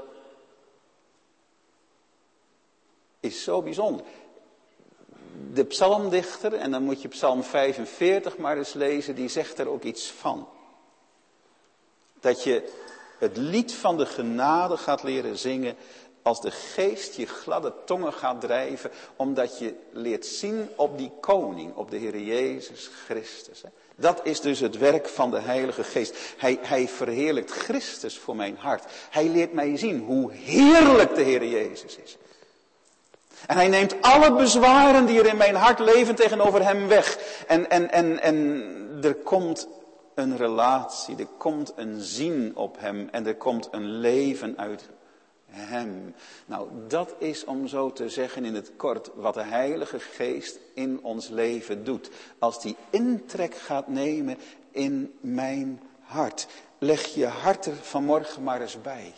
is zo bijzonder. De psalmdichter, en dan moet je psalm vijfenveertig maar eens lezen, die zegt er ook iets van. Dat je het lied van de genade gaat leren zingen als de geest je gladde tongen gaat drijven, omdat je leert zien op die koning, op de Heer Jezus Christus. Dat is dus het werk van de Heilige Geest. Hij, hij verheerlijkt Christus voor mijn hart. Hij leert mij zien hoe heerlijk de Heer Jezus is. En hij neemt alle bezwaren die er in mijn hart leven tegenover hem weg. En, en, en, en er komt een relatie, er komt een zien op hem en er komt een leven uit hem. Nou, dat is om zo te zeggen in het kort wat de Heilige Geest in ons leven doet. Als die intrek gaat nemen in mijn hart. Leg je hart er vanmorgen maar eens bij.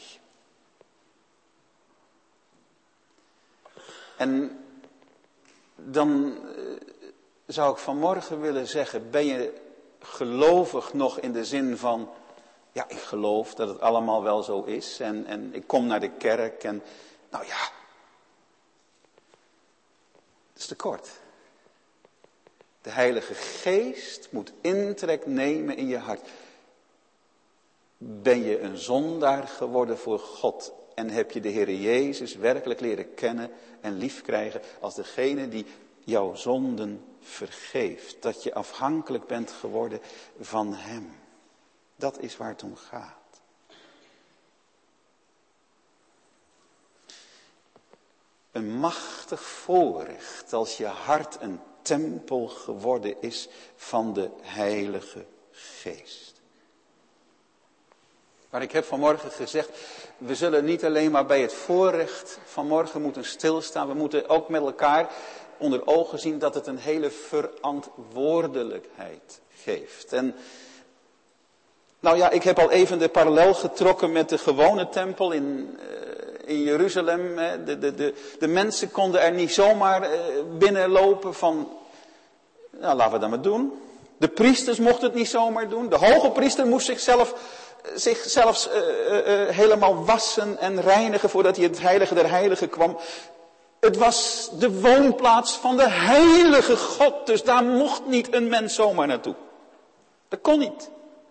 En dan zou ik vanmorgen willen zeggen, ben je gelovig nog in de zin van, ja, ik geloof dat het allemaal wel zo is en, en ik kom naar de kerk en, nou ja, dat is te kort. De Heilige Geest moet intrek nemen in je hart. Ben je een zondaar geworden voor God en heb je de Heer Jezus werkelijk leren kennen en liefkrijgen als degene die jouw zonden vergeeft. Dat je afhankelijk bent geworden van hem. Dat is waar het om gaat. Een machtig voorrecht als je hart een tempel geworden is van de Heilige Geest. Maar ik heb vanmorgen gezegd, we zullen niet alleen maar bij het voorrecht vanmorgen moeten stilstaan. We moeten ook met elkaar onder ogen zien dat het een hele verantwoordelijkheid geeft. En nou ja, ik heb al even de parallel getrokken met de gewone tempel in, uh, in Jeruzalem. De, de, de, de mensen konden er niet zomaar uh, binnenlopen van, nou laten we dat maar doen. De priesters mochten het niet zomaar doen. De hoge priester moest zichzelf, zich zelfs uh, uh, uh, helemaal wassen en reinigen voordat hij het heilige der heiligen kwam. Het was de woonplaats van de heilige God, dus daar mocht niet een mens zomaar naartoe. Dat kon niet.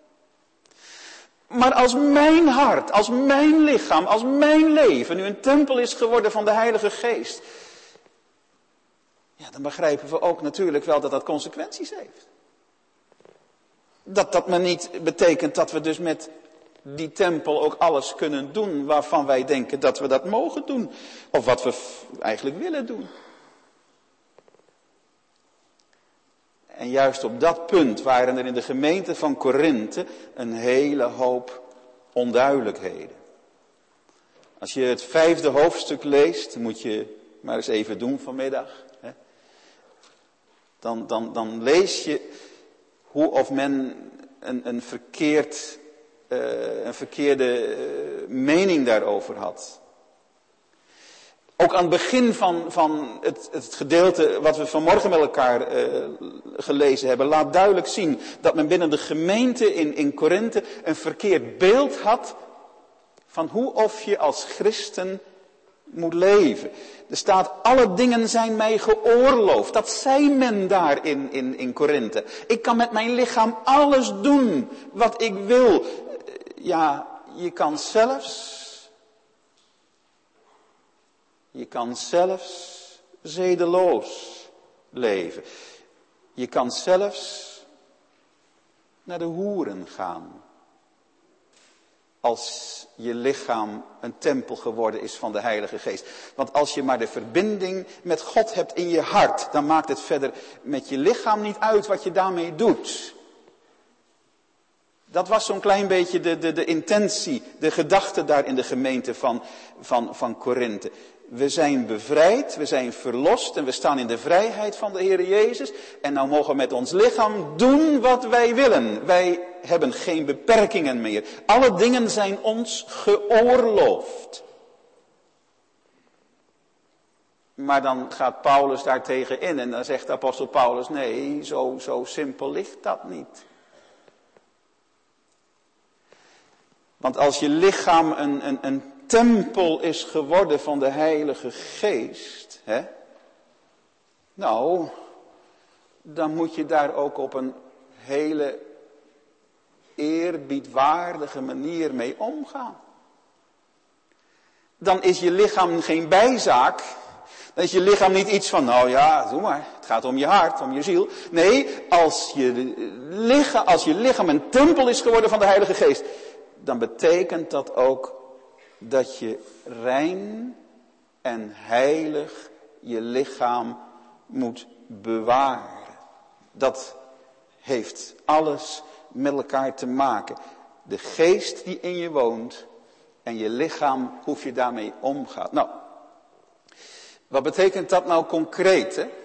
Maar als mijn hart, als mijn lichaam, als mijn leven nu een tempel is geworden van de Heilige Geest, ja, dan begrijpen we ook natuurlijk wel dat dat consequenties heeft. Dat dat maar niet betekent dat we dus met die tempel ook alles kunnen doen waarvan wij denken dat we dat mogen doen. Of wat we eigenlijk willen doen. En juist op dat punt waren er in de gemeente van Korinthe een hele hoop onduidelijkheden. Als je het vijfde hoofdstuk leest, moet je maar eens even doen vanmiddag. Hè? Dan, dan, dan lees je hoe of men een, een, verkeerd, uh, een verkeerde uh, mening daarover had. Ook aan het begin van, van het, het gedeelte wat we vanmorgen met elkaar uh, gelezen hebben, laat duidelijk zien dat men binnen de gemeente in, in Korinthe een verkeerd beeld had van hoe of je als christen moet leven. Er staat, alle dingen zijn mij geoorloofd. Dat zei men daar in, in, in Korinthe. Ik kan met mijn lichaam alles doen wat ik wil. Ja, je kan zelfs... Je kan zelfs zedeloos leven. Je kan zelfs naar de hoeren gaan. Als je lichaam een tempel geworden is van de Heilige Geest. Want als je maar de verbinding met God hebt in je hart, dan maakt het verder met je lichaam niet uit wat je daarmee doet. Dat was zo'n klein beetje de, de, de intentie, de gedachte daar in de gemeente van, van, van Korinthe. We zijn bevrijd, we zijn verlost en we staan in de vrijheid van de Heer Jezus. En nou mogen we met ons lichaam doen wat wij willen. Wij hebben geen beperkingen meer. Alle dingen zijn ons geoorloofd. Maar dan gaat Paulus daartegen in en dan zegt de apostel Paulus, nee, zo, zo simpel ligt dat niet. Want als je lichaam een, een, een tempel is geworden van de Heilige Geest, hè, nou, dan moet je daar ook op een hele eerbiedwaardige manier mee omgaan. Dan is je lichaam geen bijzaak. Dan is je lichaam niet iets van, nou ja, doe maar, het gaat om je hart, om je ziel. Nee, als je lichaam, als je lichaam een tempel is geworden van de Heilige Geest, dan betekent dat ook dat je rein en heilig je lichaam moet bewaren. Dat heeft alles met elkaar te maken. De geest die in je woont en je lichaam, hoe je daarmee omgaat. Nou, wat betekent dat nou concreet, hè?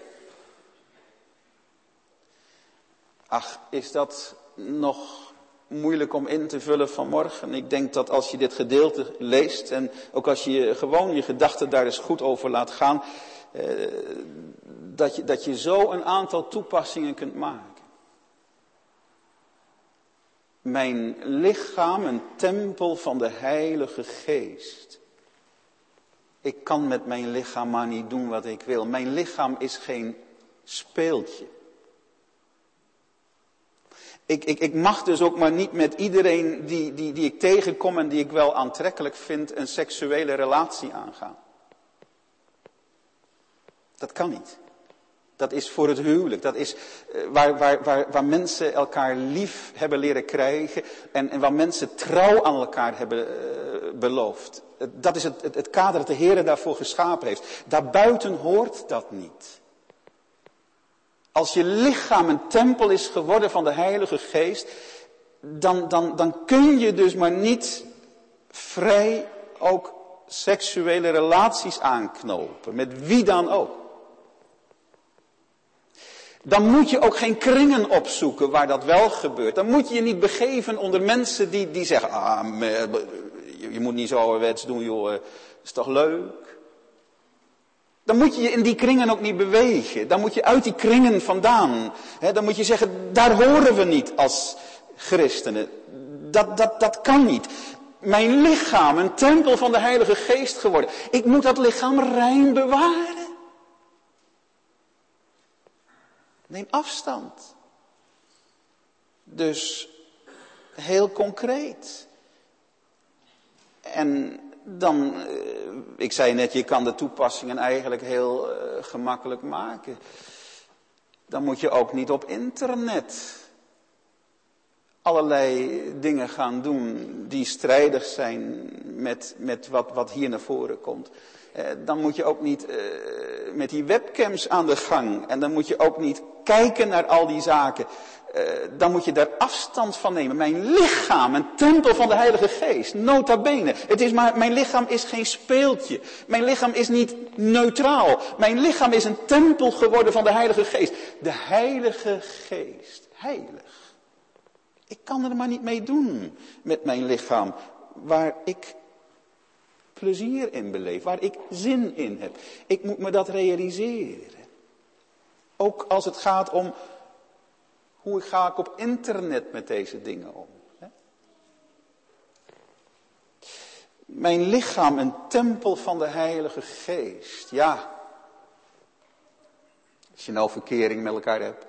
Ach, is dat nog moeilijk om in te vullen vanmorgen? Ik denk dat als je dit gedeelte leest en ook als je gewoon je gedachten daar eens goed over laat gaan, eh, dat je, dat je zo een aantal toepassingen kunt maken. Mijn lichaam, een tempel van de Heilige Geest. Ik kan met mijn lichaam maar niet doen wat ik wil. Mijn lichaam is geen speeltje. Ik, ik, ik mag dus ook maar niet met iedereen die, die, die ik tegenkom en die ik wel aantrekkelijk vind een seksuele relatie aangaan. Dat kan niet. Dat is voor het huwelijk. Dat is waar, waar, waar, waar mensen elkaar lief hebben leren krijgen en, en waar mensen trouw aan elkaar hebben uh, beloofd. Dat is het, het, het kader dat de Heer daarvoor geschapen heeft. Daarbuiten hoort dat niet. Als je lichaam een tempel is geworden van de Heilige Geest, dan, dan, dan kun je dus maar niet vrij ook seksuele relaties aanknopen. Met wie dan ook. Dan moet je ook geen kringen opzoeken waar dat wel gebeurt. Dan moet je je niet begeven onder mensen die, die zeggen, ah, je moet niet zo ouderwets doen, joh, is toch leuk? Dan moet je je in die kringen ook niet bewegen. Dan moet je uit die kringen vandaan. He, dan moet je zeggen, daar horen we niet als christenen. Dat, dat, dat kan niet. Mijn lichaam, een tempel van de Heilige Geest geworden. Ik moet dat lichaam rein bewaren. Neem afstand. Dus heel concreet. En dan, ik zei net, je kan de toepassingen eigenlijk heel uh, gemakkelijk maken. Dan moet je ook niet op internet allerlei dingen gaan doen die strijdig zijn met, met wat, wat hier naar voren komt. Eh, dan moet je ook niet uh, met die webcams aan de gang. En dan moet je ook niet kijken naar al die zaken. Uh, dan moet je daar afstand van nemen. Mijn lichaam, een tempel van de Heilige Geest. Nota bene. Het is maar, mijn lichaam is geen speeltje. Mijn lichaam is niet neutraal. Mijn lichaam is een tempel geworden van de Heilige Geest. De Heilige Geest. Heilig. Ik kan er maar niet mee doen met mijn lichaam. Waar ik plezier in beleef. Waar ik zin in heb. Ik moet me dat realiseren. Ook als het gaat om hoe ga ik op internet met deze dingen om. Hè? Mijn lichaam een tempel van de Heilige Geest. Ja. Als je nou verkering met elkaar hebt.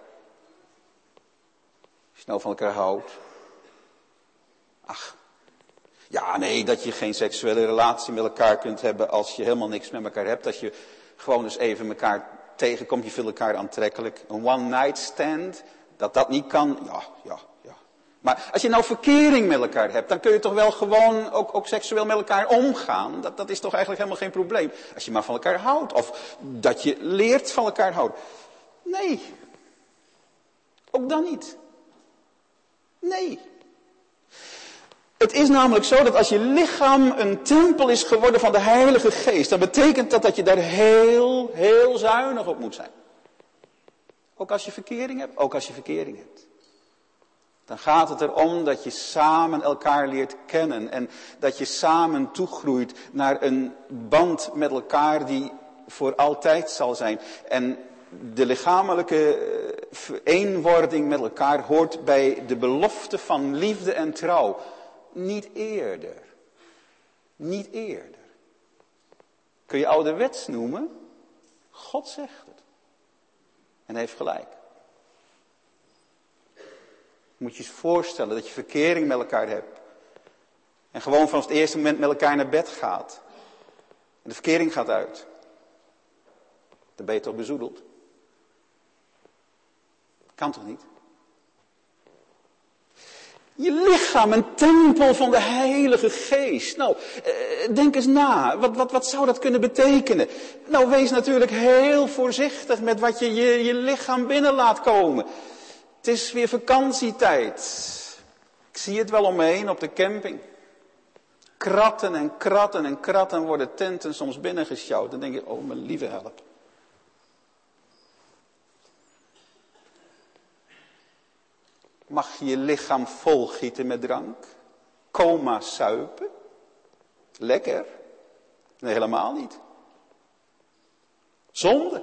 Als je nou van elkaar houdt. Ach. Ja, nee, dat je geen seksuele relatie met elkaar kunt hebben als je helemaal niks met elkaar hebt. Als je gewoon eens even elkaar tegenkomt, je vindt elkaar aantrekkelijk. Een one night stand, dat dat niet kan, ja, ja, ja. Maar als je nou verkering met elkaar hebt, dan kun je toch wel gewoon ook, ook seksueel met elkaar omgaan. Dat, dat is toch eigenlijk helemaal geen probleem. Als je maar van elkaar houdt, of dat je leert van elkaar houden. Nee, ook dan niet. Nee. Het is namelijk zo dat als je lichaam een tempel is geworden van de Heilige Geest, dan betekent dat dat je daar heel, heel zuinig op moet zijn. Ook als je verkering hebt, ook als je verkering hebt. Dan gaat het erom dat je samen elkaar leert kennen en dat je samen toegroeit naar een band met elkaar die voor altijd zal zijn. En de lichamelijke eenwording met elkaar hoort bij de belofte van liefde en trouw. Niet eerder. Niet eerder. Kun je ouderwets noemen? God zegt het. En hij heeft gelijk. Moet je je voorstellen dat je verkering met elkaar hebt. En gewoon vanaf het eerste moment met elkaar naar bed gaat. En de verkering gaat uit. Dan ben je toch bezoedeld? Kan toch niet? Je lichaam, een tempel van de Heilige Geest. Nou, denk eens na. Wat, wat, wat zou dat kunnen betekenen? Nou, wees natuurlijk heel voorzichtig met wat je, je je lichaam binnen laat komen. Het is weer vakantietijd. Ik zie het wel om me heen op de camping. Kratten en kratten en kratten worden tenten soms binnengesjouwd. Dan denk je, oh mijn lieve help. Mag je je lichaam volgieten met drank? Coma suipen? Lekker? Nee, helemaal niet. Zonde.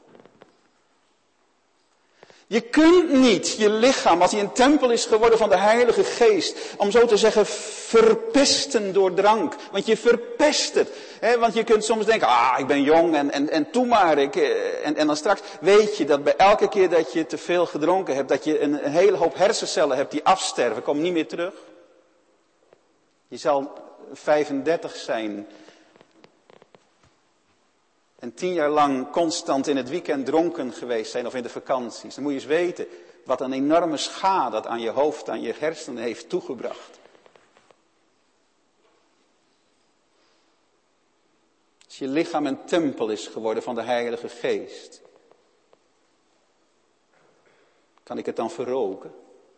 Je kunt niet je lichaam, als hij een tempel is geworden van de Heilige Geest, om zo te zeggen, verpesten door drank. Want je verpest het. Hè? Want je kunt soms denken, ah, ik ben jong en, en, en toe maar. Ik, en, en dan straks weet je dat bij elke keer dat je te veel gedronken hebt, dat je een, een hele hoop hersencellen hebt die afsterven, komen niet meer terug. Je zal vijfendertig zijn en tien jaar lang constant in het weekend dronken geweest zijn of in de vakanties. Dan moet je eens weten wat een enorme schade dat aan je hoofd, aan je hersenen heeft toegebracht. Als je lichaam een tempel is geworden van de Heilige Geest, kan ik het dan verroken?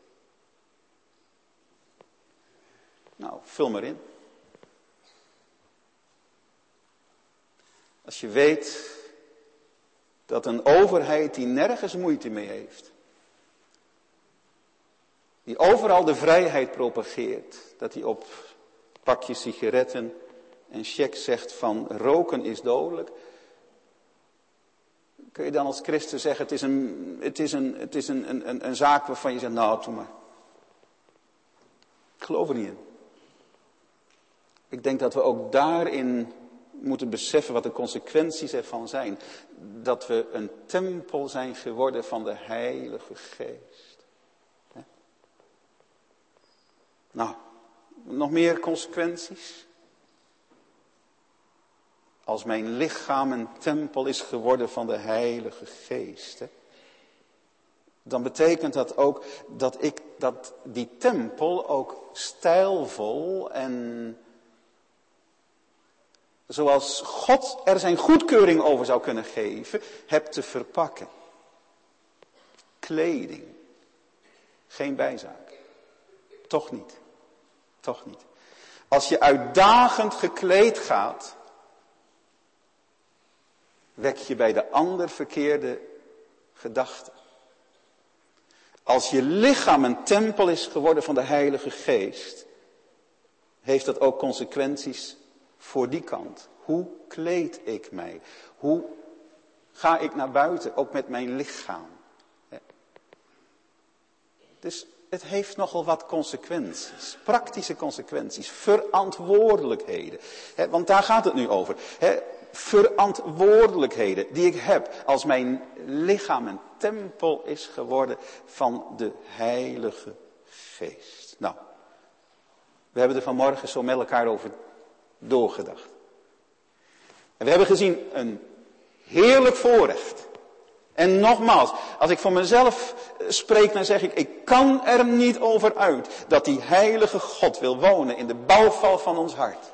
Nou, vul maar in. Als je weet dat een overheid die nergens moeite mee heeft, die overal de vrijheid propageert, dat die op pakjes sigaretten en cheque zegt van roken is dodelijk, kun je dan als christen zeggen, het is een, het is een, het is een, een, een, een zaak waarvan je zegt, nou, doe maar. Ik geloof er niet in. Ik denk dat we ook daarin moeten beseffen wat de consequenties ervan zijn. Dat we een tempel zijn geworden van de Heilige Geest. He? Nou, nog meer consequenties? Als mijn lichaam een tempel is geworden van de Heilige Geest, hè, dan betekent dat ook dat ik dat die tempel ook stijlvol en zoals God er zijn goedkeuring over zou kunnen geven, heb te verpakken. Kleding. Geen bijzaak. Toch niet. Toch niet. Als je uitdagend gekleed gaat, wek je bij de ander verkeerde gedachten. Als je lichaam een tempel is geworden van de Heilige Geest, heeft dat ook consequenties voor die kant. Hoe kleed ik mij? Hoe ga ik naar buiten, ook met mijn lichaam? Dus het heeft nogal wat consequenties, praktische consequenties, verantwoordelijkheden. Want daar gaat het nu over. Verantwoordelijkheden die ik heb als mijn lichaam een tempel is geworden van de Heilige Geest. Nou, we hebben er vanmorgen zo met elkaar over doorgedacht. En we hebben gezien een heerlijk voorrecht. En nogmaals, als ik voor mezelf spreek, dan zeg ik, ik kan er niet over uit dat die heilige God wil wonen in de bouwval van ons hart.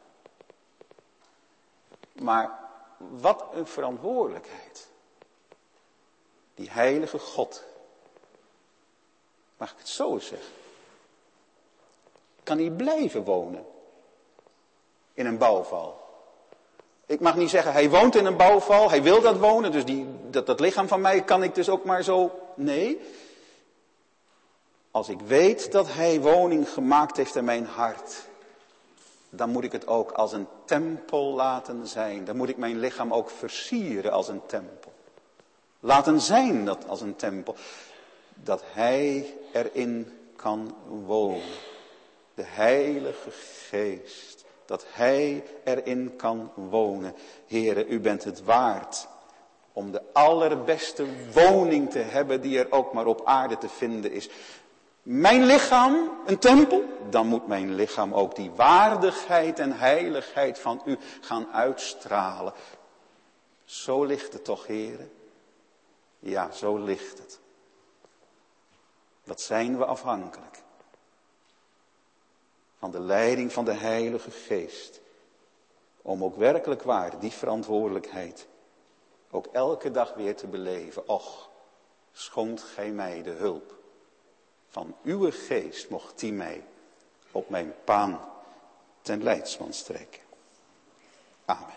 Maar wat een verantwoordelijkheid. Die heilige God. Mag ik het zo eens zeggen? kan niet blijven wonen in een bouwval. Ik mag niet zeggen, hij woont in een bouwval, hij wil dat wonen, dus die, dat, dat lichaam van mij kan ik dus ook maar zo... Nee, als ik weet dat hij woning gemaakt heeft in mijn hart, dan moet ik het ook als een tempel laten zijn. Dan moet ik mijn lichaam ook versieren als een tempel. Laten zijn dat als een tempel. Dat hij erin kan wonen. De Heilige Geest. Dat hij erin kan wonen. Here, u bent het waard om de allerbeste woning te hebben die er ook maar op aarde te vinden is. Mijn lichaam, een tempel, dan moet mijn lichaam ook die waardigheid en heiligheid van u gaan uitstralen. Zo ligt het toch, heren? Ja, zo ligt het. Wat zijn we afhankelijk van de leiding van de Heilige Geest. Om ook werkelijk waar die verantwoordelijkheid ook elke dag weer te beleven. Och, schonkt gij mij de hulp. Van uw geest mocht die mij op mijn paan ten leidsman strekken. Amen.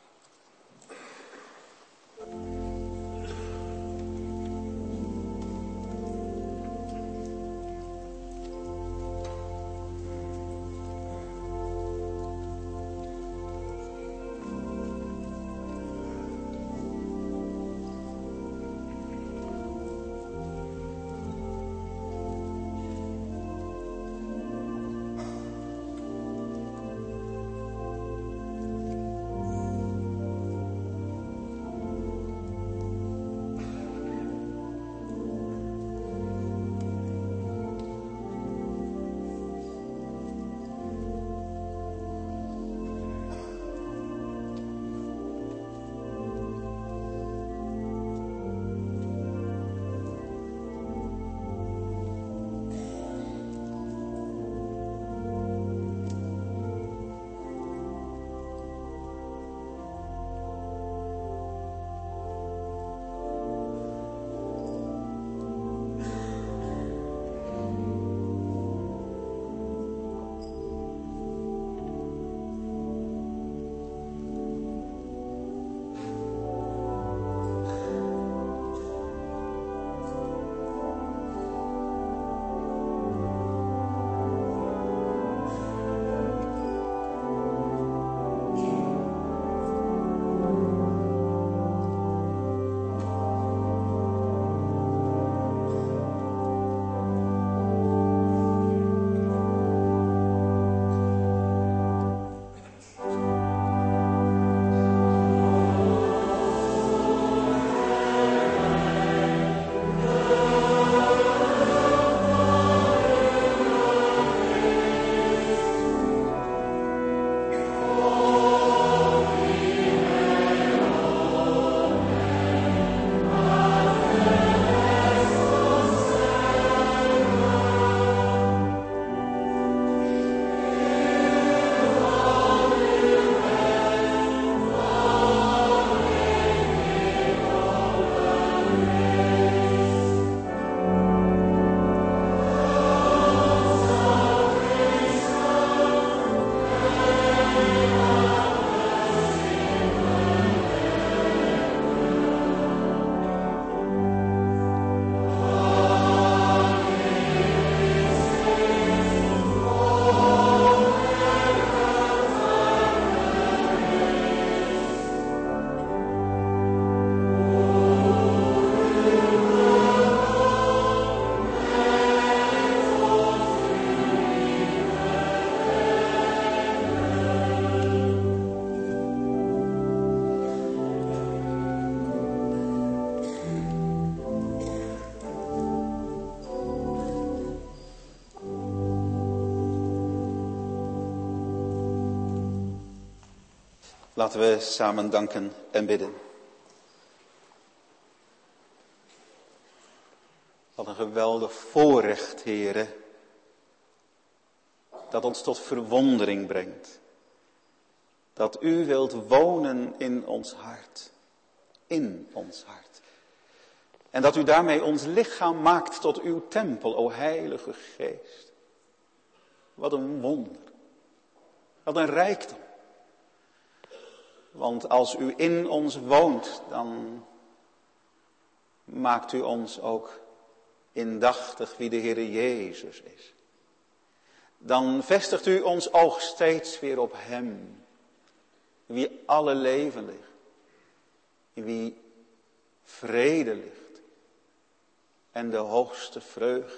Laten we samen danken en bidden. Wat een geweldig voorrecht, Heere, dat ons tot verwondering brengt. Dat u wilt wonen in ons hart. In ons hart. En dat u daarmee ons lichaam maakt tot uw tempel, o Heilige Geest. Wat een wonder. Wat een rijkdom. Want als u in ons woont, dan maakt u ons ook indachtig wie de Heere Jezus is. Dan vestigt u ons oog steeds weer op Hem. In wie alle leven ligt. In wie vrede ligt. En de hoogste vreugde.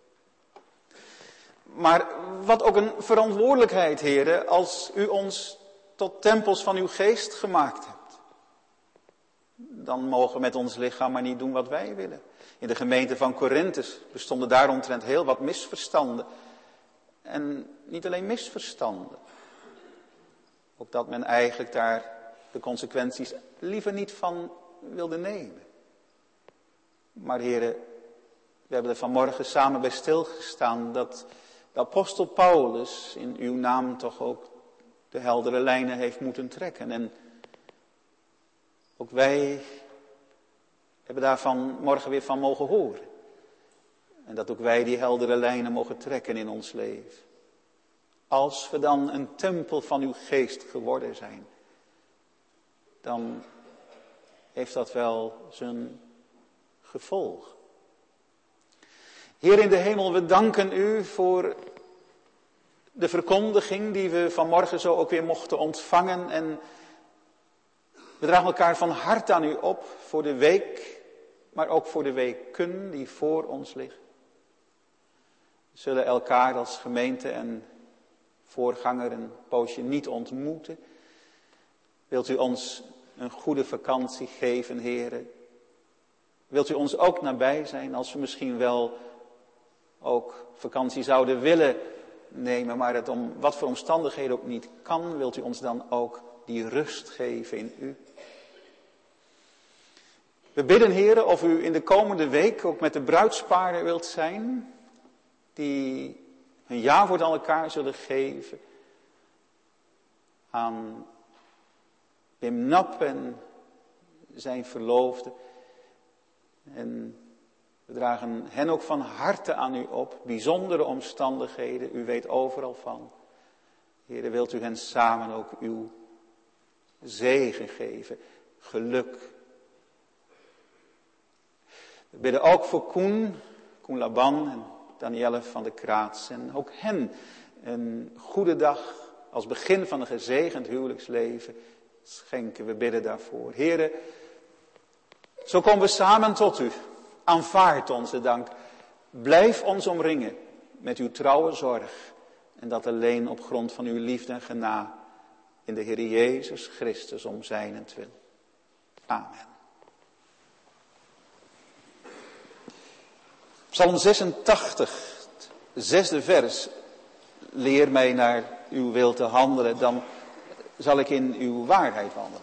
Maar wat ook een verantwoordelijkheid, Heere, als u ons tot tempels van uw geest gemaakt hebt. Dan mogen we met ons lichaam maar niet doen wat wij willen. In de gemeente van Korinthus bestonden daaromtrent heel wat misverstanden. En niet alleen misverstanden. Ook dat men eigenlijk daar de consequenties liever niet van wilde nemen. Maar heren, we hebben er vanmorgen samen bij stilgestaan dat de apostel Paulus in uw naam toch ook de heldere lijnen heeft moeten trekken. En ook wij hebben daarvan morgen weer van mogen horen. En dat ook wij die heldere lijnen mogen trekken in ons leven. Als we dan een tempel van uw geest geworden zijn, dan heeft dat wel zijn gevolg. Heer in de hemel, we danken u voor de verkondiging die we vanmorgen zo ook weer mochten ontvangen. En we dragen elkaar van harte aan u op voor de week, maar ook voor de weken die voor ons liggen. We zullen elkaar als gemeente en voorganger een poosje niet ontmoeten. Wilt u ons een goede vakantie geven, heren? Wilt u ons ook nabij zijn als we misschien wel ook vakantie zouden willen nemen, maar het om wat voor omstandigheden ook niet kan? Wilt u ons dan ook die rust geven in u? We bidden, heren, of u in de komende week ook met de bruidsparen wilt zijn, die een jaarwoord aan elkaar zullen geven aan Wim Nap en zijn verloofde. En we dragen hen ook van harte aan u op, bijzondere omstandigheden, u weet overal van. Heere, wilt u hen samen ook uw zegen geven, geluk. We bidden ook voor Koen, Koen Laban en Danielle van de Kraats. En ook hen een goede dag als begin van een gezegend huwelijksleven schenken. We bidden daarvoor. Heere, zo komen we samen tot u. Aanvaard onze dank. Blijf ons omringen met uw trouwe zorg. En dat alleen op grond van uw liefde en genade in de Heer Jezus Christus om zijnentwil. Amen. Psalm zesentachtig, zesde vers. Leer mij naar uw wil te handelen, dan zal ik in uw waarheid wandelen.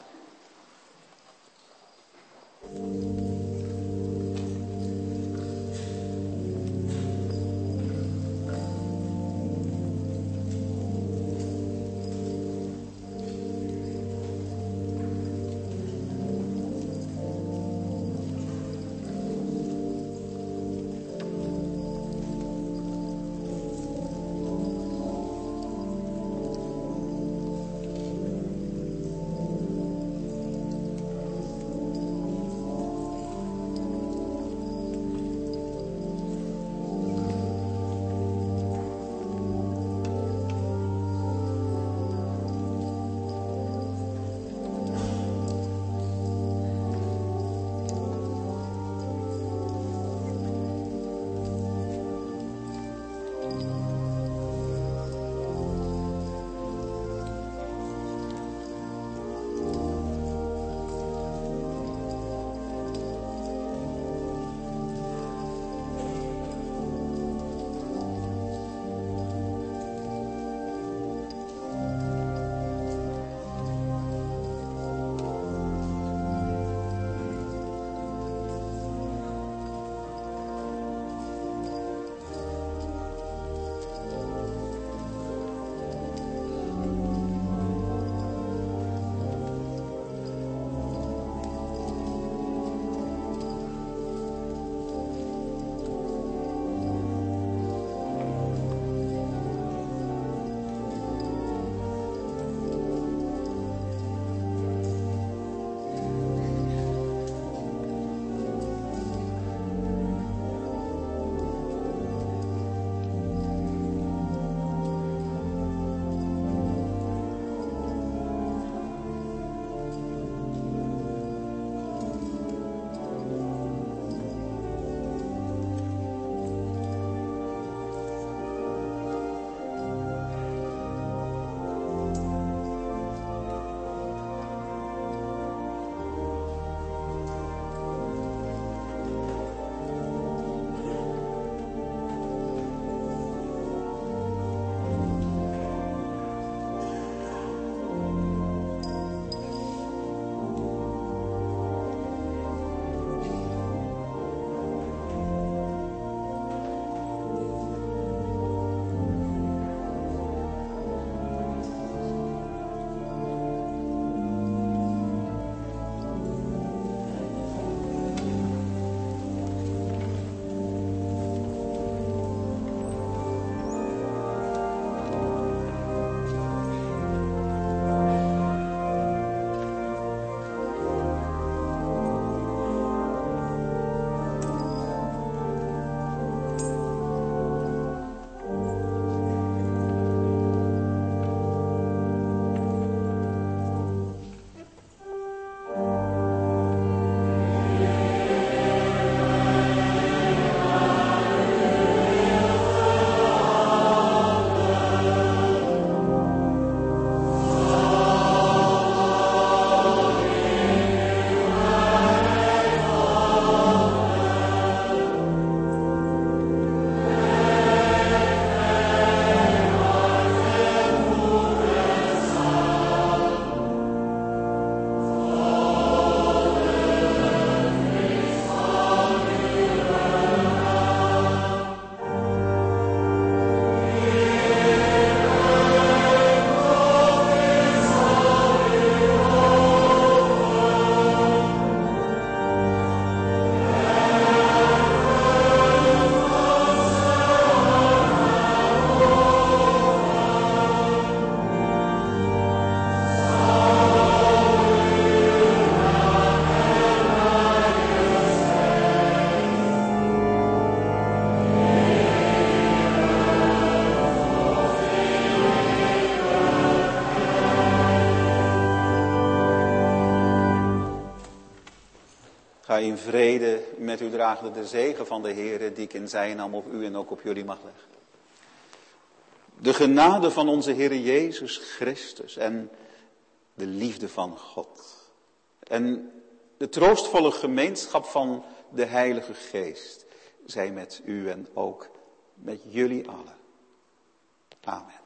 Ga in vrede met u dragen de zegen van de Heere die ik in zijn naam op u en ook op jullie mag leggen. De genade van onze Heere Jezus Christus en de liefde van God. En de troostvolle gemeenschap van de Heilige Geest zij met u en ook met jullie allen. Amen.